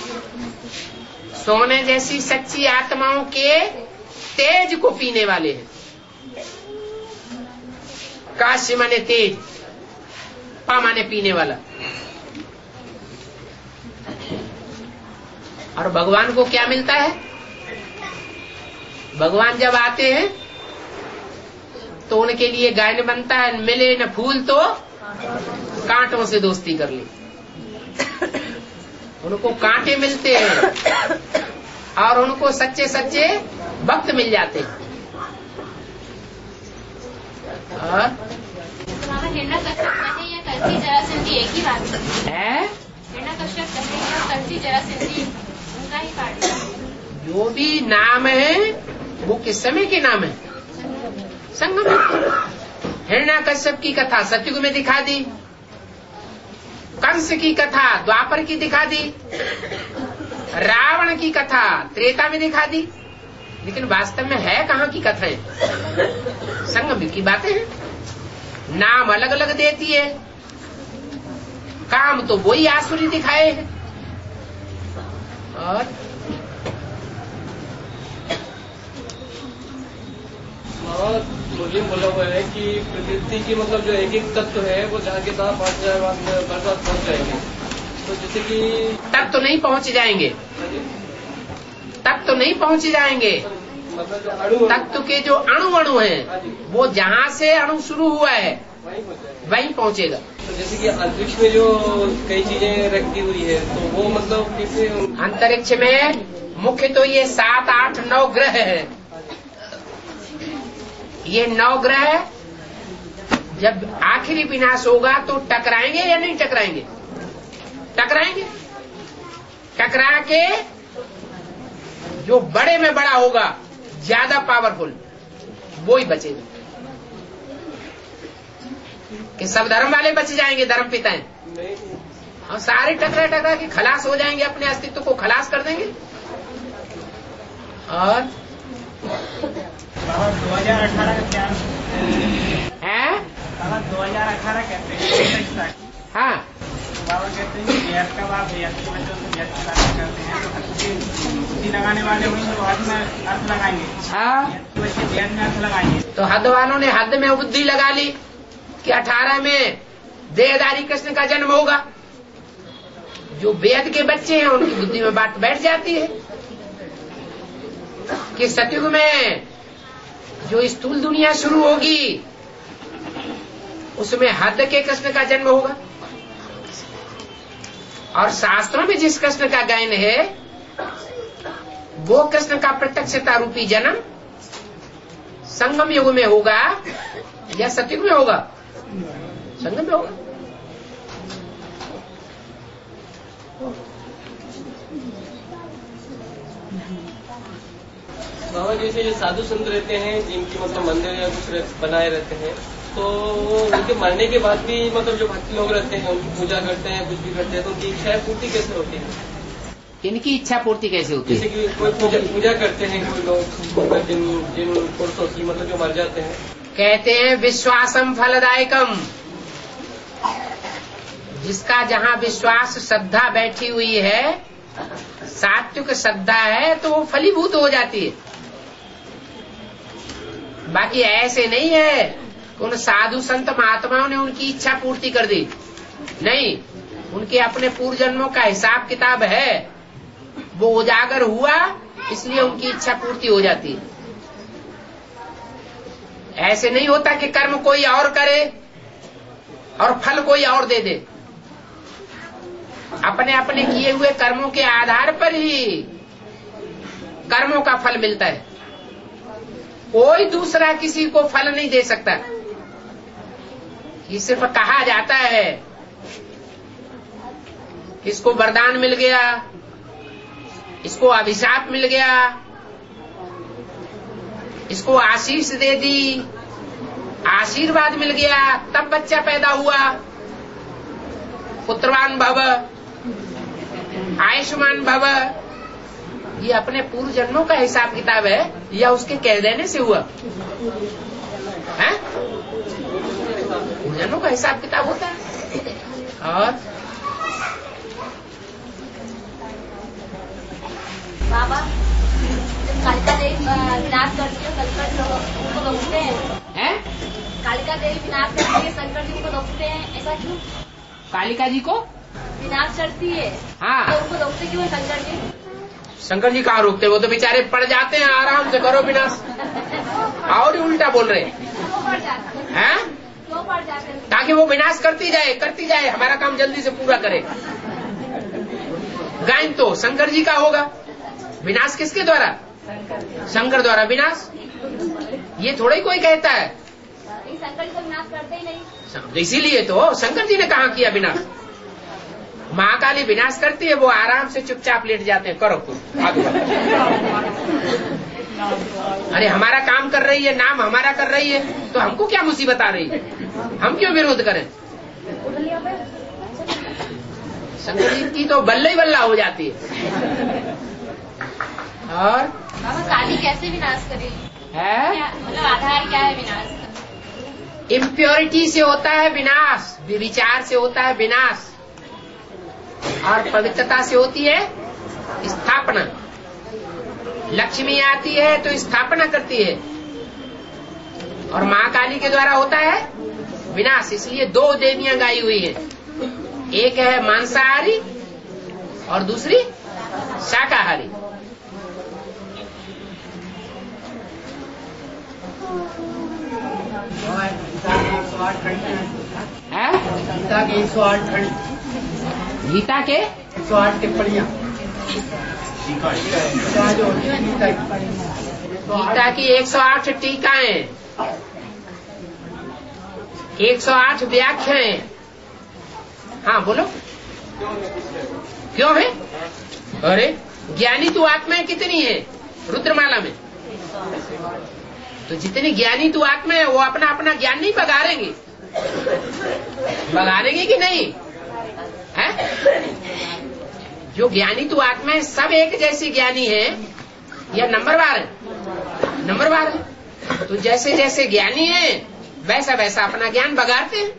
[SPEAKER 1] सोने जैसी सच्ची आत्माओं के तेज को पीने वाले हैं। काश्य माने तेज, पा माने पीने वाला। और भगवान को क्या मिलता है? भगवान जब आते हैं तो उनके लिए गायन बनता है, मिले न फूल तो कांटों से दोस्ती कर ली। उनको कांटे मिलते हैं और उनको सच्चे सच्चे भक्त मिल जाते हैं। और
[SPEAKER 8] हिरण्यकश्यप कहे या कल्कि जरासंधी एक ही बात
[SPEAKER 1] है।
[SPEAKER 8] हिरण्यकश्यप कहे या कल्कि जरासंधी उनका ही पार्ट है।
[SPEAKER 1] जो भी नाम है वो किस समय के नाम है? संगम। हिरण्यकश्यप की कथा सतयुग में दिखा दी, कंस की कथा द्वापर की दिखा दी, रावण की कथा त्रेता में दिखा दी, लेकिन वास्तव में है कहाँ की कथाएं? संगम की बातें हैं। नाम अलग अलग देती है, काम तो वही आसुरी दिखाए हैं। और
[SPEAKER 10] मुझे बोला हुआ है कि प्रकृति की मतलब जो एक एक तत्व है वो जहाँ के तहाँ पाँच हजार बरसात पहुँच जाएंगे। तो जैसे कि
[SPEAKER 1] तब तो नहीं पहुँच जाएंगे, तब तो नहीं पहुँच जाएंगे। तत्व के जो अणु अणु हैं, वो जहाँ से अणु शुरू हुआ है वहीं पहुँचेगा।
[SPEAKER 10] तो जैसे कि अंतरिक्ष में जो कई चीजें रखी हुई है, तो वो मतलब किसी
[SPEAKER 1] अंतरिक्ष में मुख्य तो ये सात आठ नौ ग्रह है। ये नौ ग्रह जब आखिरी विनाश होगा तो टकराएंगे या नहीं टकराएंगे? टकराएंगे। टकरा के जो बड़े में बड़ा होगा, ज्यादा पावरफुल, वो ही बचेगा। कि सब धर्म वाले बच जाएंगे, धर्म पिताएं, और सारे टकरा टकरा के खलास हो जाएंगे, अपने अस्तित्व को खलास कर देंगे। और
[SPEAKER 11] दो हजार अठारह का क्या
[SPEAKER 1] है?
[SPEAKER 11] दो हजार अठारह कहते हैं।
[SPEAKER 1] हाँ,
[SPEAKER 11] बाबा कहते हैं कि गैस का बाप है, बच्चों से गैस की बातें करते हैं, तो बुद्धि लगाने वाले होंगे तो हद में अर्थ लगाएंगे।
[SPEAKER 1] हाँ,
[SPEAKER 11] तो बच्चे गैस में अर्थ लगाएंगे।
[SPEAKER 1] तो हद वालों ने हद में बुद्धि लगा ली कि अठारह में देहधारी कृष्ण का जन्म होगा। जो वेद के बच्चे हैं उनकी बुद्धि में बात बैठ जाती है कि सतयुग में जो स्थूल दुनिया शुरू होगी उसमें हद के कृष्ण का जन्म होगा। और शास्त्रों में जिस कृष्ण का गायन है वो कृष्ण का प्रत्यक्षता रूपी जन्म संगम युग में होगा या सतयुग में होगा? संगम में होगा।
[SPEAKER 10] बाबा जैसे जो साधु संत रहते हैं जिनकी मतलब मंदिर या कुछ रह- बनाए रहते हैं, तो उनके मरने के बाद भी मतलब जो भक्त लोग रहते हैं उनकी पूजा करते हैं, कुछ भी करते हैं, तो उनकी इच्छाएं पूर्ति कैसे होती है?
[SPEAKER 1] इनकी इच्छा पूर्ति कैसे होती
[SPEAKER 10] जैसे
[SPEAKER 1] है?
[SPEAKER 10] कि कोई पूजा पूजा करते हैं कोई लोग, मतलब जिन जिन पुरुषों की मतलब जो मर जाते हैं,
[SPEAKER 1] कहते हैं विश्वासम फलदायकम। जिसका जहाँ विश्वास श्रद्धा बैठी हुई है, सात्विक श्रद्धा है, तो वो फलीभूत हो जाती है। बाकी ऐसे नहीं है कि उन साधु संत महात्माओं ने उनकी इच्छा पूर्ति कर दी, नहीं, उनके अपने पूर्व जन्मों का हिसाब किताब है, वो उजागर हुआ इसलिए उनकी इच्छा पूर्ति हो जाती है। ऐसे नहीं होता कि कर्म कोई और करे और फल कोई और दे दे। अपने अपने किए हुए कर्मों के आधार पर ही कर्मों का फल मिलता है। कोई दूसरा किसी को फल नहीं दे सकता। ये सिर्फ कहा जाता है, इसको वरदान मिल गया, इसको अभिशाप मिल गया, इसको आशीष दे दी, आशीर्वाद मिल गया, तब बच्चा पैदा हुआ, पुत्रवान भव, आयुष्मान भव। ये अपने पूर्व जन्मों का हिसाब किताब है या उसके कह देने से हुआ है? पूर्व जन्मों का हिसाब किताब होता है। और
[SPEAKER 8] बाबा जब कालिका देवी विनाश करती है, संकट उनको रोकते हैं। कालिका देवी विनाश करती है, शंकर जी को रोकते हैं, ऐसा क्यों?
[SPEAKER 1] कालिका जी को
[SPEAKER 8] विनाश करती है,
[SPEAKER 1] हाँ,
[SPEAKER 8] तो उनको रोकते क्यों है शंकर जी?
[SPEAKER 1] शंकर जी कहाँ रोकते? वो तो बेचारे पड़ जाते हैं, आराम से करो विनाश। और ही उल्टा बोल रहे
[SPEAKER 8] क्यों पड़ जाते हैं?
[SPEAKER 1] हैं?
[SPEAKER 8] क्यों पड़ जाते हैं?
[SPEAKER 1] ताकि वो विनाश करती जाए करती जाए, हमारा काम जल्दी से पूरा करे। गायन तो शंकर जी का होगा, विनाश किसके द्वारा? शंकर द्वारा विनाश। ये थोड़ा ही कोई कहता है,
[SPEAKER 8] शंकर जी को विनाश करते ही नहीं।
[SPEAKER 1] इसीलिए तो शंकर जी ने कहा किया विनाश। महाकाली विनाश करती है, वो आराम से चुपचाप लेट जाते हैं, करो तुम आगे बढ़ो। अरे हमारा काम कर रही है, नाम हमारा कर रही है, तो हमको क्या मुसीबत आ रही है? हम क्यों विरोध करें? शंकर जी की तो बल्ला ही बल्ला हो जाती है। और
[SPEAKER 8] बाबा काली कैसे विनाश करेगी?
[SPEAKER 1] है
[SPEAKER 8] मतलब आधार क्या है विनाश का?
[SPEAKER 1] इम्प्योरिटी से होता है विनाश, विचार से होता है विनाश, और पवित्रता से होती है स्थापना। लक्ष्मी आती है तो स्थापना करती है, और माँ काली के द्वारा होता है विनाश। इसलिए दो देवियां गाई हुई है, एक है मांसाहारी और दूसरी शाकाहारी। है
[SPEAKER 11] गीता के एक सौ आठ खंड,
[SPEAKER 1] गीता के
[SPEAKER 11] एक सौ आठ टिप्पणियाँ जो होती है गीता की,
[SPEAKER 1] गीता की एक सौ आठ टीकाएं, एक सौ आठ व्याख्याएं। हाँ बोलो, क्यों है? अरे ज्ञानी तो आत्माएं कितनी है रुद्रमाला में? तो जितनी ज्ञानी तो आत्मा है वो अपना अपना ज्ञान नहीं बघारेंगे, बघारेंगे कि नहीं है? जो ज्ञानी तो आत्मा है सब एक जैसी ज्ञानी है या नंबरवार है? नंबरवार है। तो जैसे जैसे ज्ञानी है वैसा वैसा अपना ज्ञान बघारते हैं।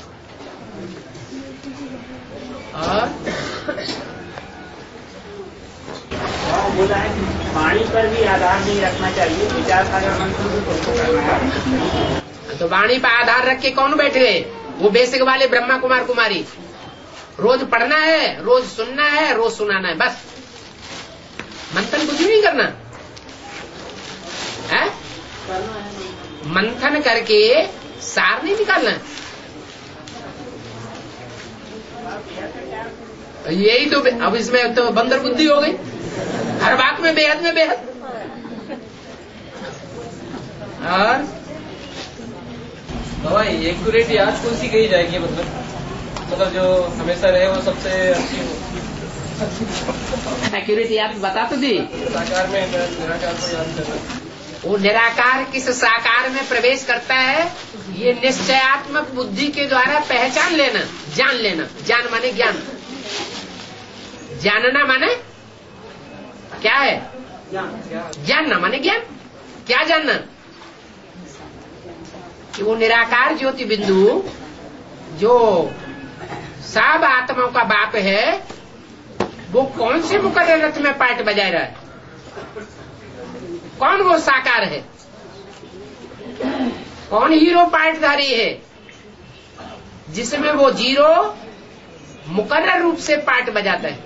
[SPEAKER 1] और
[SPEAKER 11] बोला है वाणी पर भी आधार नहीं रखना चाहिए, विचार सागर मंत्र को करना है।
[SPEAKER 1] तो वाणी पर आधार रख के कौन बैठ गए? वो बेसिक वाले ब्रह्मा कुमार कुमारी। रोज पढ़ना है, रोज सुनना है, रोज सुनाना है, बस। मंथन कुछ भी नहीं करना है? मंथन करके सार नहीं निकालना। यही तो अब इसमें तो बंदर बुद्धि हो गई, हर बात में बेहद में बेहद। और
[SPEAKER 10] बाबा एक्यूरेट आज कौन सी कही जाएगी? मतलब मतलब जो हमेशा रहे वो सबसे अच्छी हो।
[SPEAKER 1] एक्यूरेट याद बता तो दी।
[SPEAKER 10] साकार में निराकार को याद करना।
[SPEAKER 1] वो निराकार किस साकार में प्रवेश करता है, ये निश्चयात्मक बुद्धि के द्वारा पहचान लेना, जान लेना। जान माने ज्ञान, जानना माने क्या है? जानना माने ज्ञान। क्या जानना? कि वो निराकार ज्योति बिंदु जो सब आत्माओं का बाप है, वो कौन से मुकर्रर रथ में पार्ट बजा रहा है? कौन वो साकार है? कौन हीरो पार्टधारी है जिसमें वो जीरो मुकर्रर रूप से पार्ट बजाता है?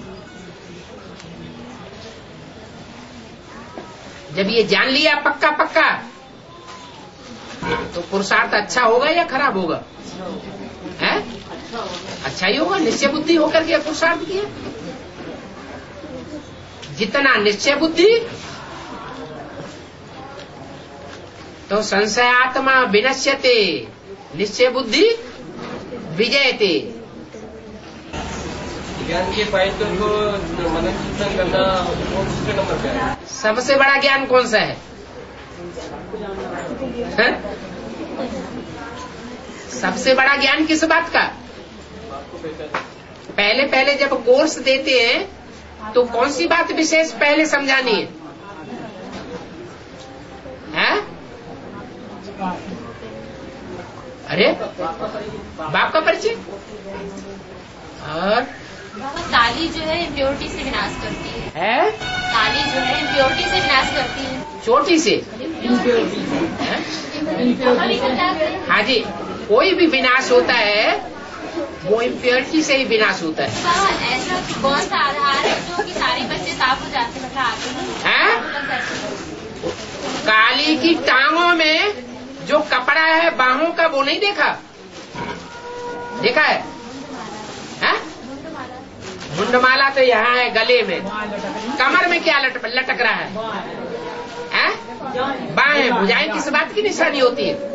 [SPEAKER 1] जब ये जान लिया पक्का पक्का, तो पुरुषार्थ अच्छा होगा या खराब होगा? है अच्छा ही होगा। निश्चय बुद्धि होकर के पुरुषार्थ किया, जितना निश्चय बुद्धि तो संशयात्मा विनश्यते, निश्चय बुद्धि विजयते।
[SPEAKER 10] ज्ञान के फायदों को मनन चिंतन करना वो दूसरे नंबर पे है।
[SPEAKER 1] सबसे बड़ा ज्ञान कौन सा है? है? सबसे बड़ा ज्ञान किस बात का? पहले पहले जब कोर्स देते हैं तो कौन सी बात विशेष पहले समझानी है? है? अरे बाप का परिचय। और
[SPEAKER 8] ताली जो है इम्प्योरिटी से विनाश करती है।
[SPEAKER 1] है
[SPEAKER 8] ताली जो है इम्प्योरिटी से विनाश करती है।
[SPEAKER 1] चोटी से। हाँ जी, कोई भी विनाश होता है वो इम्प्योरिटी से ही विनाश होता है।
[SPEAKER 8] ऐसा कौन सा आधार है जो कि सारे बच्चे साफ हो जाते हैं?
[SPEAKER 1] काली की टांगों में जो कपड़ा है बाहों का, वो नहीं देखा? देखा है? हैं? मुंडमाला तो यहाँ है गले में, कमर में क्या लट, लटक रहा है? हैं? बाहें, भुजाएं किस बात की निशानी होती है?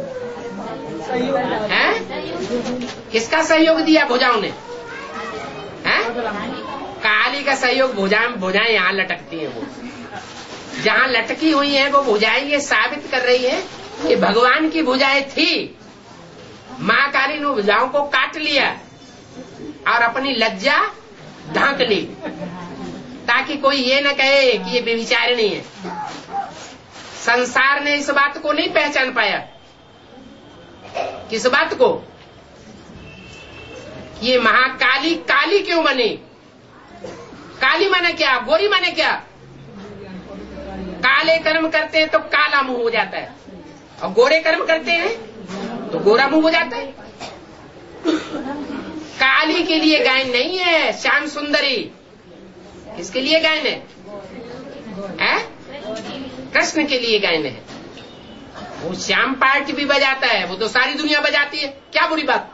[SPEAKER 1] हैं? किसका सहयोग दिया भुजाओं ने? हैं? काली का सहयोग। भुजाएं भुजाएं यहाँ लटकती हैं। वो जहाँ लटकी हुई हैं वो भुजाएं ये साबित कर रही है कि भगवान की भुजाएं थी। माँ काली ने भुजाओं को काट लिया और अपनी लज्जा ढांक ली, ताकि कोई ये न कहे कि ये व्यभिचारिणी है। संसार ने इस बात को नहीं पहचान पाया। किस बात को? ये महाकाली काली क्यों बनी? काली माने क्या? गोरी माने क्या? काले कर्म करते हैं तो काला मुंह हो जाता है, और गोरे कर्म करते हैं तो गोरा मुंह हो जाता है। काली के लिए गायन नहीं है, श्याम सुंदरी। किसके लिए गायन है? है? कृष्ण के लिए गायन है। वो श्याम पार्टी भी बजाता है, वो तो सारी दुनिया बजाती है। क्या बुरी बात?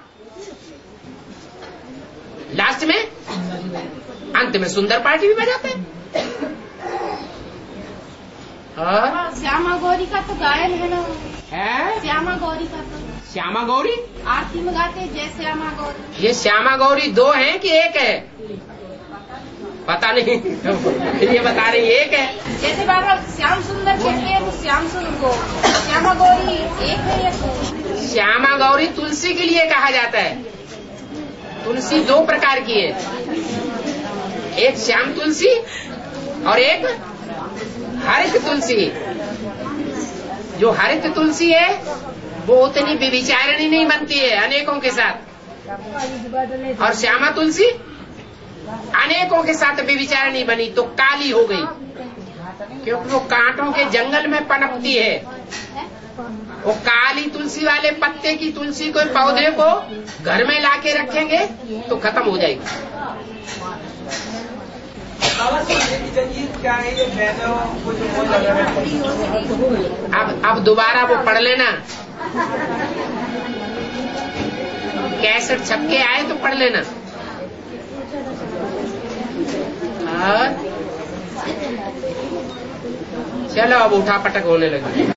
[SPEAKER 1] लास्ट में अंत में सुंदर पार्टी भी बजाता है। और
[SPEAKER 9] श्यामा गौरी का तो गायन है ना?
[SPEAKER 1] है
[SPEAKER 9] श्यामा गौरी का तो
[SPEAKER 1] श्यामा गौरी
[SPEAKER 9] आरती में गाते हैं, जय श्यामा गौरी।
[SPEAKER 1] ये श्यामा गौरी दो हैं कि एक है? पता नहीं। ये बता रही एक है।
[SPEAKER 9] जैसे बाबा श्याम सुंदर कहते हैं तो श्याम सुंदर को श्यामा गौरी एक है या तो?
[SPEAKER 1] श्यामा गौरी तुलसी के लिए कहा जाता है। तुलसी दो प्रकार की है, एक श्याम तुलसी और एक हरित तुलसी। जो हरित तुलसी है वो उतनी व्यभिचारिणी नहीं बनती है अनेकों के साथ, और श्यामा तुलसी अनेकों के साथ व्यभिचारिणी बनी तो काली हो गई, क्योंकि वो कांटों के जंगल में पनपती है। वो काली तुलसी वाले पत्ते की तुलसी को पौधे को घर में लाके रखेंगे तो खत्म हो जाएगी। अब अब दोबारा वो पढ़ लेना, कैसेट छपके आए तो पढ़ लेना। और चलो अब उठा पटक होने लगी।